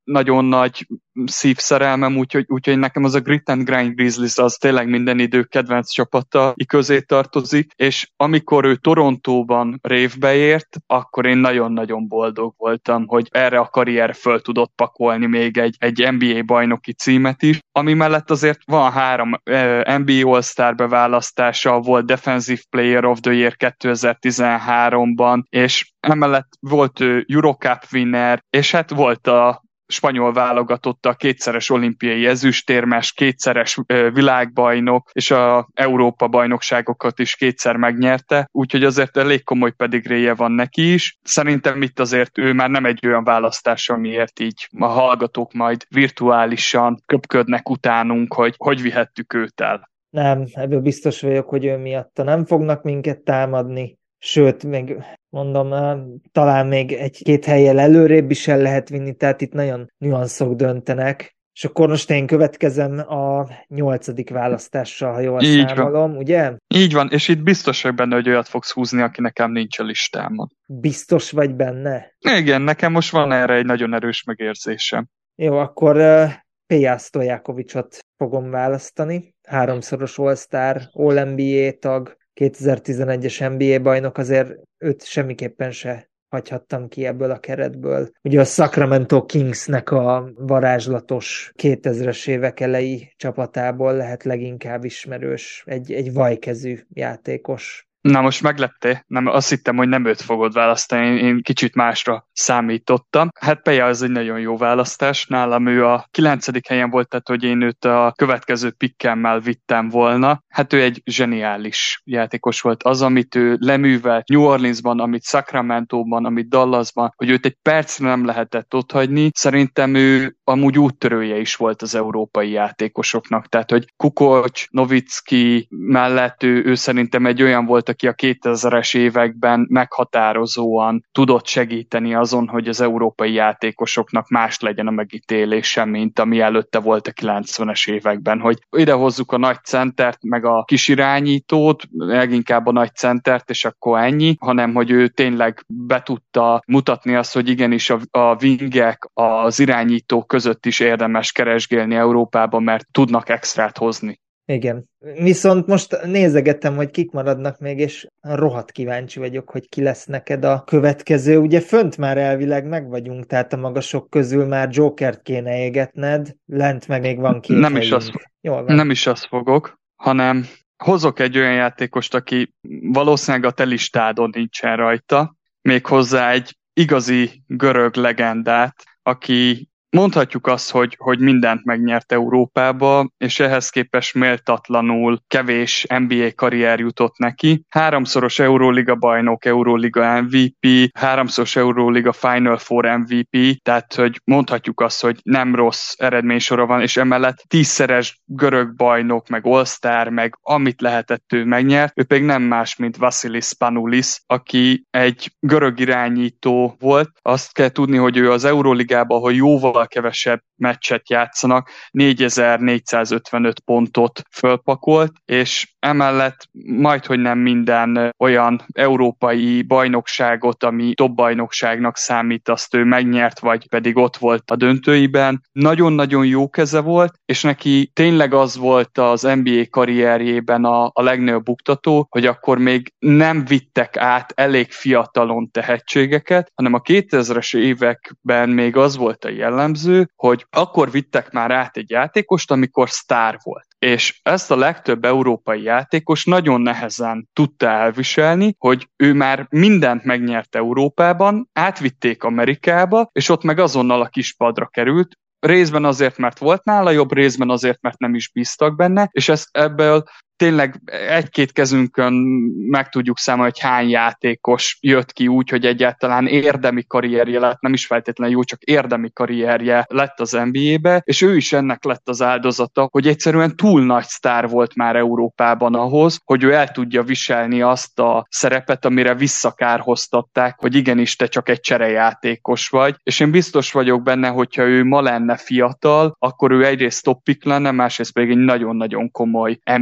nagyon nagy szívszerelmem, úgyhogy, úgyhogy nekem az a Grit and Grind Grizzlies az tényleg minden idő kedvenc csapata közé tartozik, és amikor ő Torontóban révbe ért, akkor én nagyon-nagyon boldog voltam, hogy erre a karrier föl tudott pakolni még egy, egy en bé á bajnoki címet is, ami mellett azért van három uh, en bé á All-Star beválasztása, volt Defensive Player of the Year kétezer-tizenháromban, és emellett volt ő Eurocup winner, és hát volt a spanyol válogatotta, kétszeres olimpiai ezüstérmes, kétszeres ö, világbajnok, és a Európa bajnokságokat is kétszer megnyerte, úgyhogy azért elég komoly pedigréje van neki is. Szerintem itt azért ő már nem egy olyan választás, amiért így a hallgatók majd virtuálisan köpködnek utánunk, hogy hogy vihettük őt el. Nem, ebből biztos vagyok, hogy ő miatta nem fognak minket támadni, sőt, még mondom, talán még egy-két hellyel előrébb is el lehet vinni, tehát itt nagyon nüanszok döntenek. És akkor most én következem a nyolcadik választással, ha jól Így számolom, van. ugye? Így van, és itt biztos vagy benne, hogy olyat fogsz húzni, aki nekem nincs a listámon. Biztos vagy benne? Igen, nekem most van erre egy nagyon erős megérzésem. Jó, akkor uh, Peja Stojakovicsot fogom választani. Háromszoros All-Star, All-en bé á tag, kétezer-tizenegyes en bé á bajnok, azért őt semmiképpen se hagyhattam ki ebből a keretből. Ugye a Sacramento Kingsnek a varázslatos kétezres évek elejé csapatából lehet leginkább ismerős, egy, egy vajkezű játékos. Na most megleptél, nem, azt hittem, hogy nem őt fogod választani, én, én kicsit másra számítottam. Hát Peja az egy nagyon jó választás, nálam ő a kilencedik helyen volt, tehát hogy én őt a következő pikkemmel vittem volna. Hát ő egy zseniális játékos volt. Az, amit ő leművelt New Orleansban, amit Sacramentóban, amit Dallasban, hogy őt egy percre nem lehetett otthagyni, szerintem ő amúgy úttörője is volt az európai játékosoknak. Tehát, hogy Kukoc, Nowitzki mellett ő, ő szerintem egy olyan volt, aki a kétezres években meghatározóan tudott segíteni azon, hogy az európai játékosoknak más legyen a megítélése, mint ami előtte volt a kilencvenes években, hogy idehozzuk a nagy centert, meg a kis irányítót, leginkább a nagy centert, és akkor ennyi, hanem hogy ő tényleg be tudta mutatni azt, hogy igenis a, a wingek, az irányítók között is érdemes keresgélni Európában, mert tudnak extrát hozni. Igen. Viszont most nézegettem, hogy kik maradnak még, és rohadt kíváncsi vagyok, hogy ki lesz neked a következő. Ugye fönt már elvileg meg vagyunk, tehát a magasok közül már Jokert kéne égetned, lent meg még van két nem is, azt, Jól van. nem is azt fogok, hanem hozok egy olyan játékost, aki valószínűleg a te listádon nincsen rajta, méghozzá egy igazi görög legendát, aki mondhatjuk azt, hogy, hogy mindent megnyert Európába, és ehhez képest méltatlanul kevés en bé á karrier jutott neki. Háromszoros Euróliga bajnok, Euróliga em vé pé, háromszoros Euróliga Final Four em vé pé, tehát hogy mondhatjuk azt, hogy nem rossz eredménysora van, és emellett tízszeres görög bajnok, meg All-Star, meg amit lehetett ő megnyert, ő pedig nem más, mint Vasilis Spanoulis, aki egy görög irányító volt. Azt kell tudni, hogy ő az Euróligában, hogy jóval kevesebb meccset játszanak, négyezer-négyszázötvenöt pontot fölpakolt, és emellett majdhogy nem minden olyan európai bajnokságot, ami top bajnokságnak számít, azt ő megnyert, vagy pedig ott volt a döntőiben. Nagyon-nagyon jó keze volt, és neki tényleg az volt az en bé á karrierjében a, a legnagyobb buktató, hogy akkor még nem vittek át elég fiatalon tehetségeket, hanem a kétezres években még az volt a jellemző, hogy akkor vittek már át egy játékost, amikor sztár volt. És ezt a legtöbb európai játékos nagyon nehezen tudta elviselni, hogy ő már mindent megnyert Európában, átvitték Amerikába, és ott meg azonnal a kispadra került, részben azért, mert volt nála jobb, részben azért, mert nem is bíztak benne, és ezt ebből tényleg egy-két kezünkön meg tudjuk számolni, hogy hány játékos jött ki úgy, hogy egyáltalán érdemi karrierje lett, nem is feltétlenül jó, csak érdemi karrierje lett az en bé á-be, és ő is ennek lett az áldozata, hogy egyszerűen túl nagy sztár volt már Európában ahhoz, hogy ő el tudja viselni azt a szerepet, amire visszakárhoztatták, hogy igenis te csak egy cserejátékos vagy, és én biztos vagyok benne, hogyha ő ma lenne fiatal, akkor ő egyrészt top pick lenne, másrészt pedig egy nagyon-nagyon komoly en bé á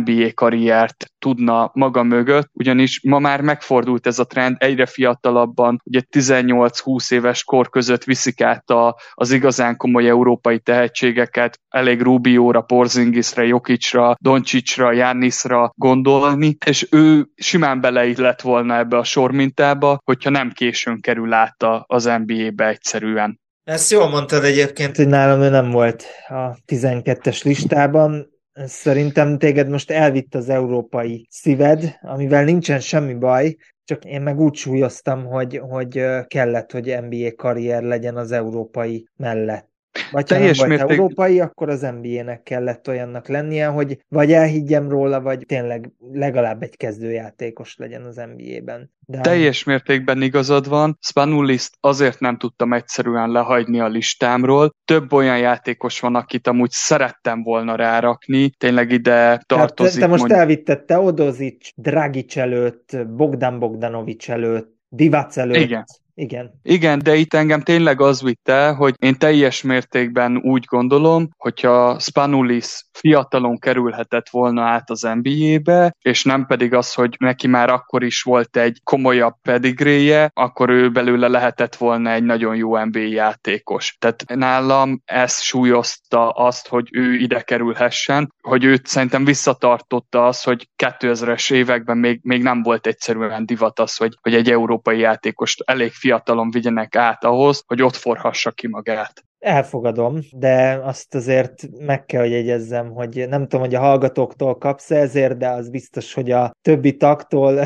karriert tudna maga mögött, ugyanis ma már megfordult ez a trend, egyre fiatalabban, ugye tizennyolc-húsz éves kor között viszik át a, az igazán komoly európai tehetségeket, elég Rubióra, Porzingisre, Jokicra, Doncsicsra, Giannisra gondolni, és ő simán beleillett volna ebbe a sormintába, hogyha nem későn kerül át az en bé á-be egyszerűen. Ezt jól mondtad egyébként, hogy nálam ő nem volt a tizenkettes listában. Szerintem téged most elvitt az európai szíved, amivel nincsen semmi baj, csak én meg úgy súlyoztam, hogy, hogy kellett, hogy en bé á karrier legyen az európai mellett. Vagy ha nem volt mérték... európai, akkor az en bé á-nek kellett olyannak lennie, hogy vagy elhiggyem róla, vagy tényleg legalább egy kezdőjátékos legyen az en bé á-ben. De... Teljes mértékben igazad van, Spanouliszt azért nem tudtam egyszerűen lehagyni a listámról. Több olyan játékos van, akit amúgy szerettem volna rárakni, tényleg ide tartozik. Te, te most mondjuk... elvitted Teodosic, Dragic előtt, Bogdan Bogdanovic előtt, Divac előtt. Igen. Igen. Igen, de itt engem tényleg az vitt el, hogy én teljes mértékben úgy gondolom, hogyha Spanoulis fiatalon kerülhetett volna át az en bé á-be, és nem pedig az, hogy neki már akkor is volt egy komolyabb pedigréje, akkor ő belőle lehetett volna egy nagyon jó en bé á játékos. Tehát nálam ez súlyozta azt, hogy ő ide kerülhessen, hogy őt szerintem visszatartotta az, hogy kétezres években még, még nem volt egyszerűen divat az, hogy, hogy egy európai játékost elég fiatalon vigyenek át ahhoz, hogy ott forhassa ki magát. Elfogadom, de azt azért meg kell, hogy jegyezzem, hogy nem tudom, hogy a hallgatóktól kapsz ezért, de az biztos, hogy a többi taktól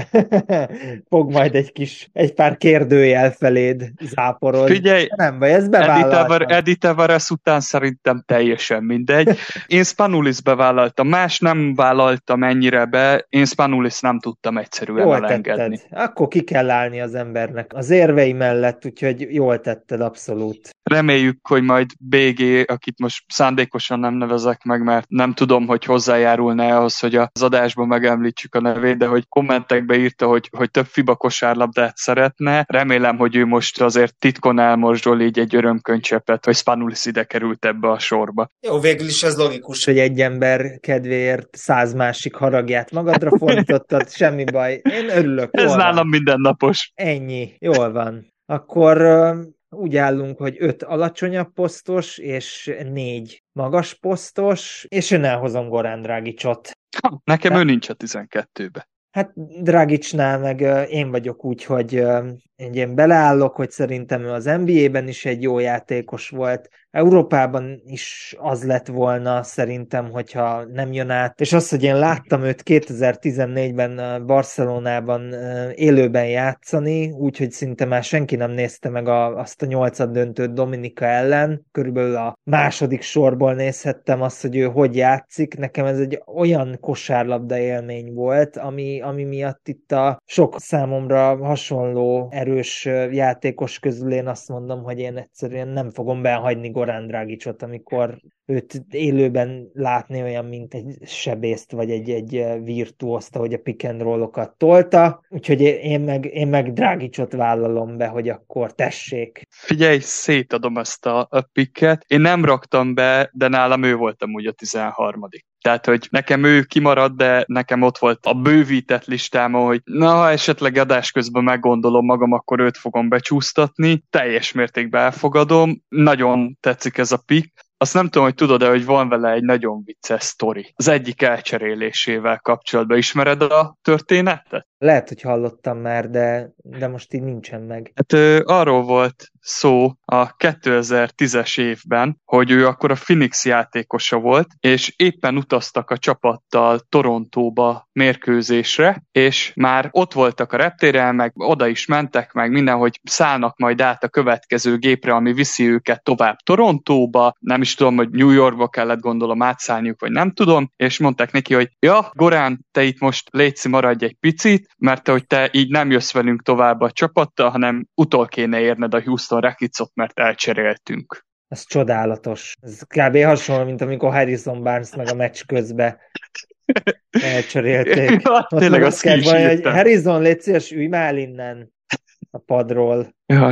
fog majd egy kis, egy pár kérdőjel feléd záporod. Figyelj, nem baj, ez bevállaltam. Eddie Tavares után szerintem teljesen mindegy. Én Spanoulis bevállaltam, más nem vállaltam ennyire be, én Spanoulis nem tudtam egyszerűen jól elengedni. Tetted. Akkor ki kell állni az embernek az érvei mellett, úgyhogy jól tetted, abszolút. Reméljük, hogy majd bé gé, akit most szándékosan nem nevezek meg, mert nem tudom, hogy hozzájárulna ahhoz, hogy az adásban megemlítsük a nevét, de hogy kommentekbe írta, hogy, hogy több FIBA kosárlabdát szeretne. Remélem, hogy ő most azért titkon elmozdul így egy örömkönycsepet, hogy Spanoulis ide került ebbe a sorba. Jó, végül is ez logikus, hogy egy ember kedvéért száz másik haragját magadra fordítottad, semmi baj. Én örülök. Ez nálam van. Mindennapos. Ennyi, jól van. Akkor úgy állunk, hogy öt alacsonyabb posztos, és négy magas posztos, és én elhozom Goran Dragicot. Ha, nekem De... ő nincs a tizenkettőbe. Hát Dragicsnál meg én vagyok úgy, hogy én beleállok, hogy szerintem ő az en bé á-ben is egy jó játékos volt, Európában is az lett volna szerintem, hogyha nem jön át. És az, hogy én láttam őt kétezer-tizennégyben Barcelonában élőben játszani, úgyhogy szinte már senki nem nézte meg a, azt a nyolcad döntőt Dominika ellen. Körülbelül a második sorból nézhettem azt, hogy ő hogy játszik. Nekem ez egy olyan kosárlabda élmény volt, ami, ami miatt itt a sok számomra hasonló erős játékos közül én azt mondom, hogy én egyszerűen nem fogom behagyni Goran Dragicot, amikor őt élőben látni olyan, mint egy sebészt, vagy egy, egy virtuózt, ahogy a pick and roll-okat tolta. Úgyhogy én meg, én meg Dragicot vállalom be, hogy akkor tessék. Figyelj, szétadom ezt a, a picket. Én nem raktam be, de nálam ő voltam úgy a tizenharmadik. Tehát, hogy nekem ő kimaradt, de nekem ott volt a bővített listámon, hogy na, ha esetleg adás közben meggondolom magam, akkor őt fogom becsúsztatni. Teljes mértékben elfogadom. Nagyon tetszik ez a pick. Azt nem tudom, hogy tudod-e, hogy van vele egy nagyon vicces sztori. Az egyik elcserélésével kapcsolatban. Ismered a történetet? Lehet, hogy hallottam már, de, de most így nincsen meg. Hát ö, arról volt szó a kétezer-tízes évben, hogy ő akkor a Phoenix játékosa volt, és éppen utaztak a csapattal Torontóba mérkőzésre, és már ott voltak a reptéren, meg oda is mentek, meg minden, hogy szállnak majd át a következő gépre, ami viszi őket tovább Torontóba, nem is tudom, hogy New Yorkba kellett gondolom átszállniuk, vagy nem tudom, és mondták neki, hogy ja, Gorán, te itt most létszi, maradj egy picit, mert te, hogy te így nem jössz velünk tovább a csapattal, hanem utol kéne érned a Houston Rocketsot, mert elcseréltünk. Ez csodálatos. Ez kb. Hasonló, mint amikor Harrison Barnes meg a meccs közben elcserélték. Ja, tényleg azt ki is hogy Harrison, légy szíves, ülj már innen a padról. Jaj.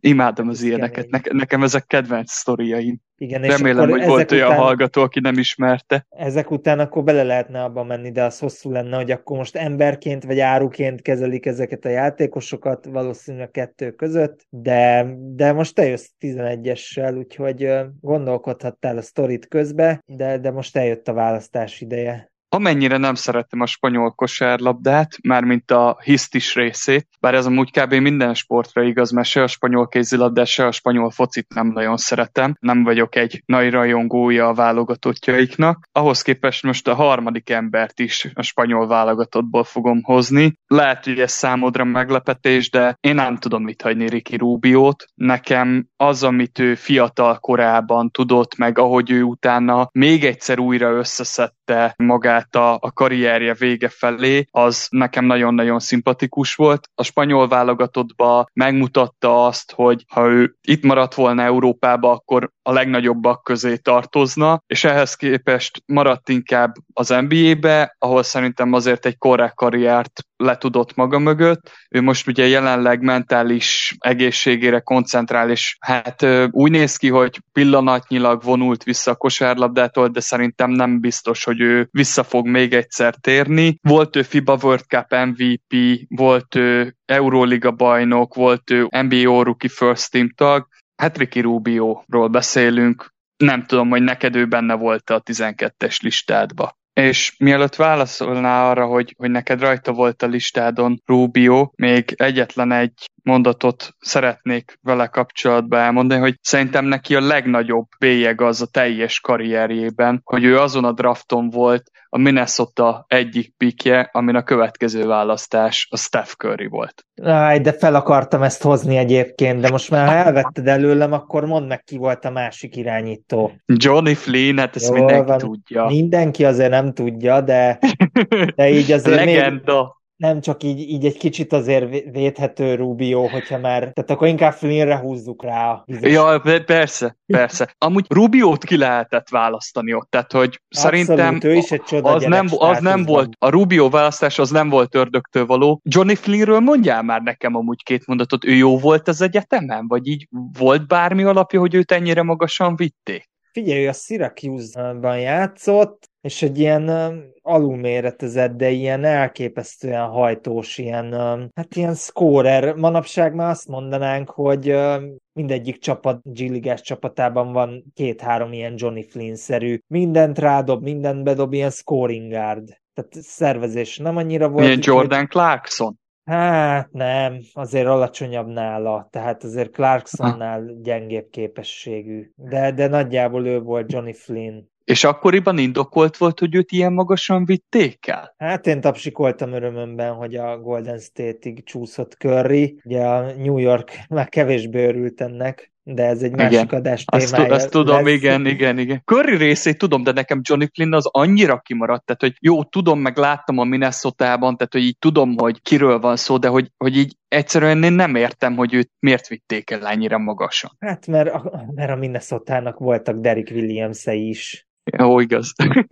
Imádom az Ez ilyeneket, kemény. ne- nekem ezek kedvenc sztoriaim. Igen, és Remélem, akkor hogy ezek volt olyan után, hallgató, aki nem ismerte. ezek után akkor bele lehetne abba menni, de az hosszú lenne, hogy akkor most emberként vagy áruként kezelik ezeket a játékosokat, valószínűleg kettő között, de, de most te jössz tizenegyessel, úgyhogy ö, gondolkodhattál a sztorit közbe, de, de most eljött a választás ideje. Amennyire nem szeretem a spanyol kosárlabdát, mármint a hisztis részét, bár ez amúgy kb. Minden sportra igaz, mert se a spanyol kézilabdát, se a spanyol focit nem nagyon szeretem. Nem vagyok egy nagy rajongója a válogatottjaiknak. Ahhoz képest most a harmadik embert is a spanyol válogatottból fogom hozni. Lehet, hogy ez számodra meglepetés, de én nem tudom itt hagyni Ricky Rubiót. Nekem az, amit ő fiatal korában tudott, meg ahogy ő utána még egyszer újra összeszedte magát a, a karrierje vége felé, az nekem nagyon-nagyon szimpatikus volt. A spanyol válogatottban megmutatta azt, hogy ha ő itt maradt volna Európába, akkor a legnagyobbak közé tartozna, és ehhez képest maradt inkább az en bé á-be, ahol szerintem azért egy korrekt karriert le tudott maga mögött. Ő most ugye jelenleg mentális egészségére koncentrál, és hát úgy néz ki, hogy pillanatnyilag vonult vissza a kosárlabdától, de szerintem nem biztos, hogy ő vissza fog még egyszer térni. Volt ő FIBA World Cup em vé pé, volt ő Euróliga bajnok, volt ő en bé á All-Rookie First Team tag. Hát Ricky Rubioról beszélünk, nem tudom, hogy neked ő benne volt a tizenkettes listádba. És mielőtt válaszolnál arra, hogy, hogy neked rajta volt a listádon Rubio, még egyetlen egy mondatot szeretnék vele kapcsolatban elmondani, hogy szerintem neki a legnagyobb bélyeg az a teljes karrierjében, hogy ő azon a drafton volt a Minnesota egyik pickje, amin a következő választás a Steph Curry volt. Áj, de fel akartam ezt hozni egyébként, de most már ha elvetted előlem, akkor mondd meg, ki volt a másik irányító. Johnny Flynn, hát ezt Jól mindenki van. tudja. Mindenki azért nem tudja, de, de így azért még Legenda. nem csak így, így egy kicsit azért védhető Rubio, hogyha már, tehát akkor inkább Flynnre húzzuk rá a vizes. Ja, persze, persze. Amúgy Rubiót ki lehetett választani ott, tehát hogy Abszolút, szerintem ő is egy csoda az nem, az nem volt, a Rubio választás az nem volt ördögtől való. Johnny Flynnről mondjál már nekem amúgy két mondatot, ő jó volt az egyetemen? Vagy így volt bármi alapja, hogy őt ennyire magasan vitték? Figyelj, a Syracuse-ban játszott, és egy ilyen um, alulméretezett, de ilyen elképesztően hajtós, ilyen, um, hát ilyen scorer. Manapság már azt mondanánk, hogy um, mindegyik csapat, G-ligás csapatában van két-három ilyen Johnny Flynn-szerű. Mindent rádob, mindent bedob, ilyen scoring guard. Tehát szervezés nem annyira volt. Ilyen Jordan hogy... Clarkson? Hát nem, azért alacsonyabb nála, tehát azért Clarksonnál gyengébb képességű, de, de nagyjából ő volt Johnny Flynn. És akkoriban indokolt volt, hogy őt ilyen magasan vitték el? Hát én tapsikoltam örömömben, hogy a Golden State-ig csúszott Curry, ugye a New York már kevésbé örült ennek, de ez egy másik Igen. adás Azt, témája. azt tudom, lesz. igen, igen, igen. Curry részét tudom, de nekem Johnny Flynn az annyira kimaradt, tehát hogy jó, tudom, meg láttam a Minnesotában, tehát hogy így tudom, hogy kiről van szó, de hogy, hogy így egyszerűen én nem értem, hogy őt miért vitték el ennyire magasan. Hát mert a, mert a Minnesotának voltak Derrick Williams-ei is. Jó, igaz.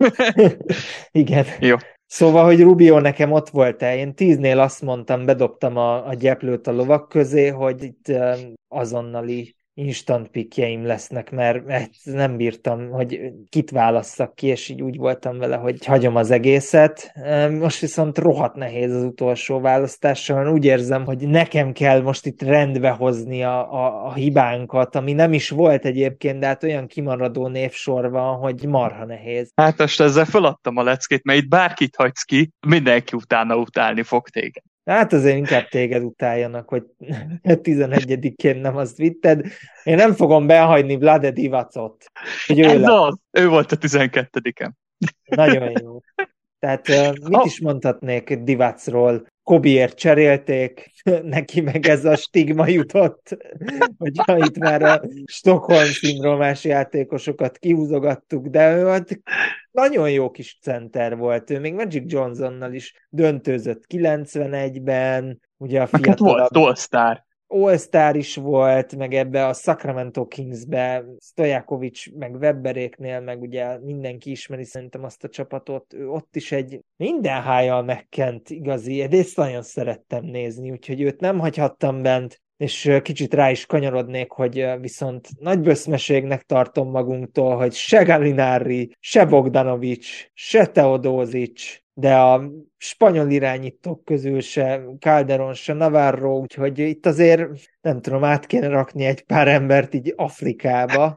Igen. Jó. Szóval, hogy Rubio nekem ott volt-e, én tíznél azt mondtam, bedobtam a, a gyeplőt a lovak közé, hogy itt um, azonnali instant pickjeim lesznek, mert nem bírtam, hogy kit válasszak ki, és így úgy voltam vele, hogy hagyom az egészet. Most viszont rohadt nehéz az utolsó választással, úgy érzem, hogy nekem kell most itt rendbe hozni a, a, a hibánkat, ami nem is volt egyébként, de hát olyan kimaradó névsor van, hogy marha nehéz. Hát most ezzel feladtam a leckét, mert itt bárkit hagysz ki, mindenki utána utálni fog téged. Hát azért inkább téged utáljanak, hogy tizenegyedikén nem azt vitted. Én nem fogom behagyni Vlade Divacot. Hogy ő Ez le... az! Ő volt a tizenkettediken. Nagyon jó. Tehát mit oh. is mondhatnék Divacról? Kobiért cserélték, neki meg ez a stigma jutott, hogy itt már a Stockholm szindrómás játékosokat kihúzogattuk, de ő hát nagyon jó kis center volt. Ő még Magic Johnsonnal is döntőzött kilencvenegyben, ugye a fiatalabb... Volt All-Star. All-Star is volt, meg ebbe a Sacramento Kingsbe, Stojakovic, meg Webberéknél, meg ugye mindenki ismeri szerintem azt a csapatot, ő ott is egy minden hájjal megkent igazi, de ezt nagyon szerettem nézni, úgyhogy őt nem hagyhattam bent, és kicsit rá is kanyarodnék, hogy viszont nagy böszmeségnek tartom magunktól, hogy se Gallinari, se Bogdanovics, se Teodosic, de a spanyol irányítók közül se Calderon, se Navarro, úgyhogy itt azért nem tudom, át kéne rakni egy pár embert így Afrikába,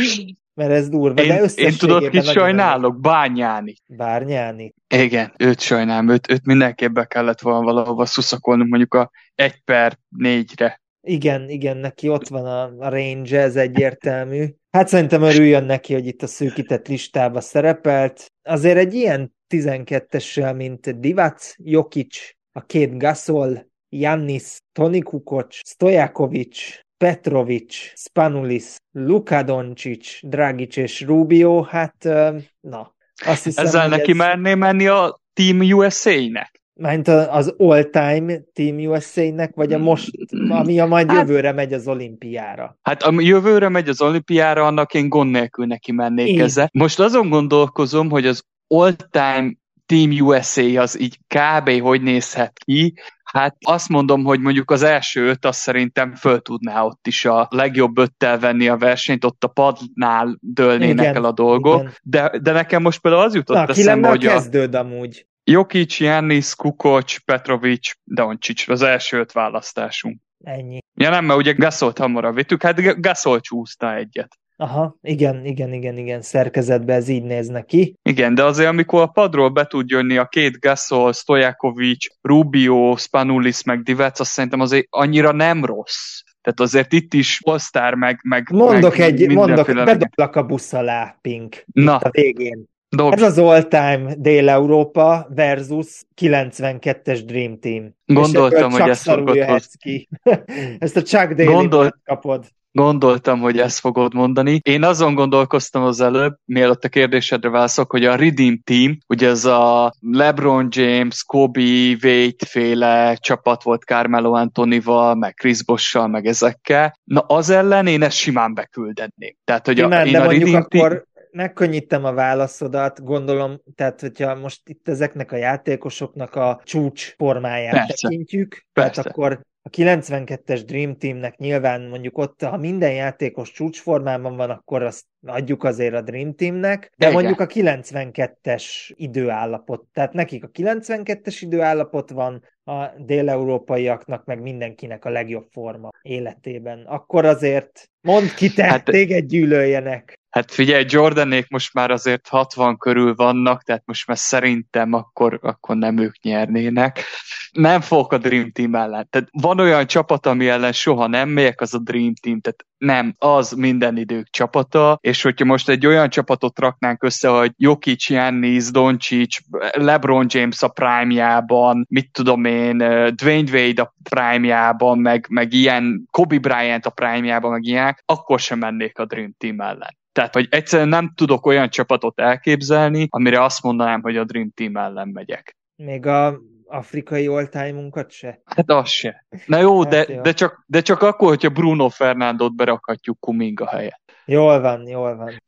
mert ez durva, én, de én összességében... tudod, kit sajnálok? Bányáni. Bárnyáni. Igen, őt sajnálom, őt, őt mindenképp be kellett volna valahova szuszakolnunk, mondjuk a egy per négyre. Igen, igen, neki ott van a, a range, ez egyértelmű. Hát szerintem örüljön neki, hogy itt a szűkített listába szerepelt. Azért egy ilyen tizenkettessel, mint Divac, Jokic, a két Gasol, Giannis, Toni Kukoc, Stojakovic, Petrovic, Spanulis, Luka Doncic, Dragic és Rubio, hát na, azt hiszem, ezzel neki ez... merné menni a Team u es á-nek? Mint az all-time Team u es á-nek, vagy a most, ami a majd hát, jövőre megy az olimpiára? Hát ami jövőre megy az olimpiára, annak én gond nélkül neki mennék ezzel. Most azon gondolkozom, hogy az all-time Team u es á az így kb. Hogy nézhet ki. Hát azt mondom, hogy mondjuk az első öt, azt szerintem föl tudná ott is a legjobb öttel venni a versenyt, ott a padnál dőlnének igen, el a dolgok. De, de nekem most például az jutott Na, eszembe, hogy a... kezdőd amúgy. Jokic, Giannis, Kukoc, Petrovic, Doncic, az első öt választásunk. Ennyi. Ja nem, mert ugye Gasolt hamarabb vittük, hát Gasol csúszta egyet. Aha, igen, igen, igen, igen, szerkezetben ez így néz neki. Igen, de azért amikor a padról be tud jönni a két Gasol, Stojakovic, Rubio, Spanulis meg Divac, azt szerintem azért annyira nem rossz. Tehát azért itt is all-star meg, meg Mondok meg egy, mondok, meg... bedoblak a busz alá, Pink. Na. A végén. Dobj. Ez az all-time Dél-Európa versus kilencvenkettes Dream Team. Gondoltam, hogy ezt fogod ki. Ezt a Chuck Daly Gondol... kapod. Gondoltam, hogy ezt fogod mondani. Én azon gondolkoztam az előbb, mielőtt a kérdésedre válaszolok, hogy a Redeem Team, ugye ez a LeBron James, Kobe, Wade féle csapat volt Carmelo Anthonyval, meg Chris Bosh-sal, meg ezekkel. Na az ellen én ezt simán beküldenném. Tehát, hogy Simán, a, én de a mondjuk Redeem akkor Team... megkönnyítem a válaszodat, gondolom, tehát hogyha most itt ezeknek a játékosoknak a csúcs formáját Persze. tekintjük, Persze. tehát akkor a kilencvenkettes Dream Teamnek nyilván mondjuk ott, ha minden játékos csúcsformában van, akkor azt adjuk azért a Dream Teamnek, de igen. Mondjuk a kilencvenkettes időállapot, tehát nekik a kilencvenkettes időállapot van, a déleurópaiaknak meg mindenkinek a legjobb forma életében. Akkor azért mondd ki te, hát, téged gyűlöljenek. Hát figyelj, Jordanék most már azért hatvan körül vannak, tehát most már szerintem akkor, akkor nem ők nyernének. Nem fogok a Dream Team ellen. Tehát van olyan csapat, ami ellen soha nem megyek, az a Dream Team. Tehát nem, az minden idők csapata, és hogyha most egy olyan csapatot raknánk össze, hogy Jokic, Giannis, Doncic, LeBron James a prime-jában, mit tudom én, Dwayne Wade a prime-jában, meg, meg ilyen Kobe Bryant a prime-jában, meg ilyen, akkor sem mennék a Dream Team ellen. Tehát, hogy egyszerűen nem tudok olyan csapatot elképzelni, amire azt mondanám, hogy a Dream Team ellen megyek. Még a afrikai all-time-unkat se? Hát az se. Na jó, hát de, jó. De, csak, de csak akkor, hogyha Bruno Fernándot berakhatjuk Kuminga helyett. Jól van, jól van.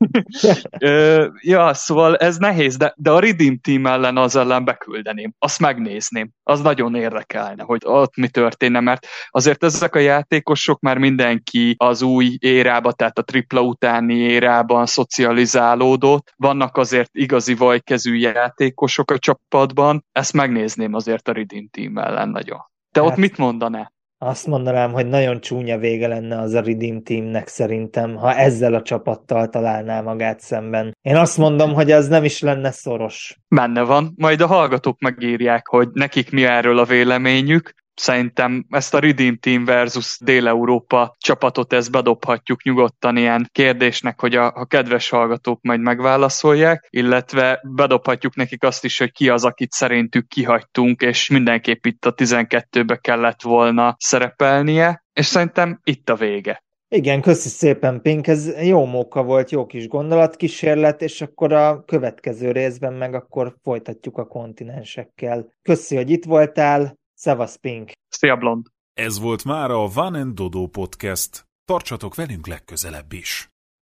Ö, ja, szóval ez nehéz, de, de a Redeem Team ellen az ellen beküldeném. Azt megnézném. Az nagyon érdekelne, hogy ott mi történne, mert azért ezek a játékosok már mindenki az új érába, tehát a tripla utáni érában szocializálódott. Vannak azért igazi vajkezű játékosok a csapatban. Ezt megnézném azért a Redeem Team ellen nagyon. Te hát... ott mit mondanál? Azt mondanám, hogy nagyon csúnya vége lenne az a Redeem Teamnek szerintem, ha ezzel a csapattal találná magát szemben. Én azt mondom, hogy ez nem is lenne szoros. Benne van, majd a hallgatók megírják, hogy nekik mi erről a véleményük. Szerintem ezt a Redeem Team versus Dél-Európa csapatot ezt bedobhatjuk nyugodtan ilyen kérdésnek, hogy a, a kedves hallgatók majd megválaszolják, illetve bedobhatjuk nekik azt is, hogy ki az, akit szerintük kihagytunk, és mindenképp itt a tizenkettőbe kellett volna szerepelnie, és szerintem itt a vége. Igen, köszi szépen, Pink, ez jó móka volt, jó kis gondolatkísérlet, és akkor a következő részben meg akkor folytatjuk a kontinensekkel. Köszi, hogy itt voltál. Szevasz, Pink! Szia, Blond! Ez volt már a Van and Dodo Podcast. Tartsatok velünk legközelebb is!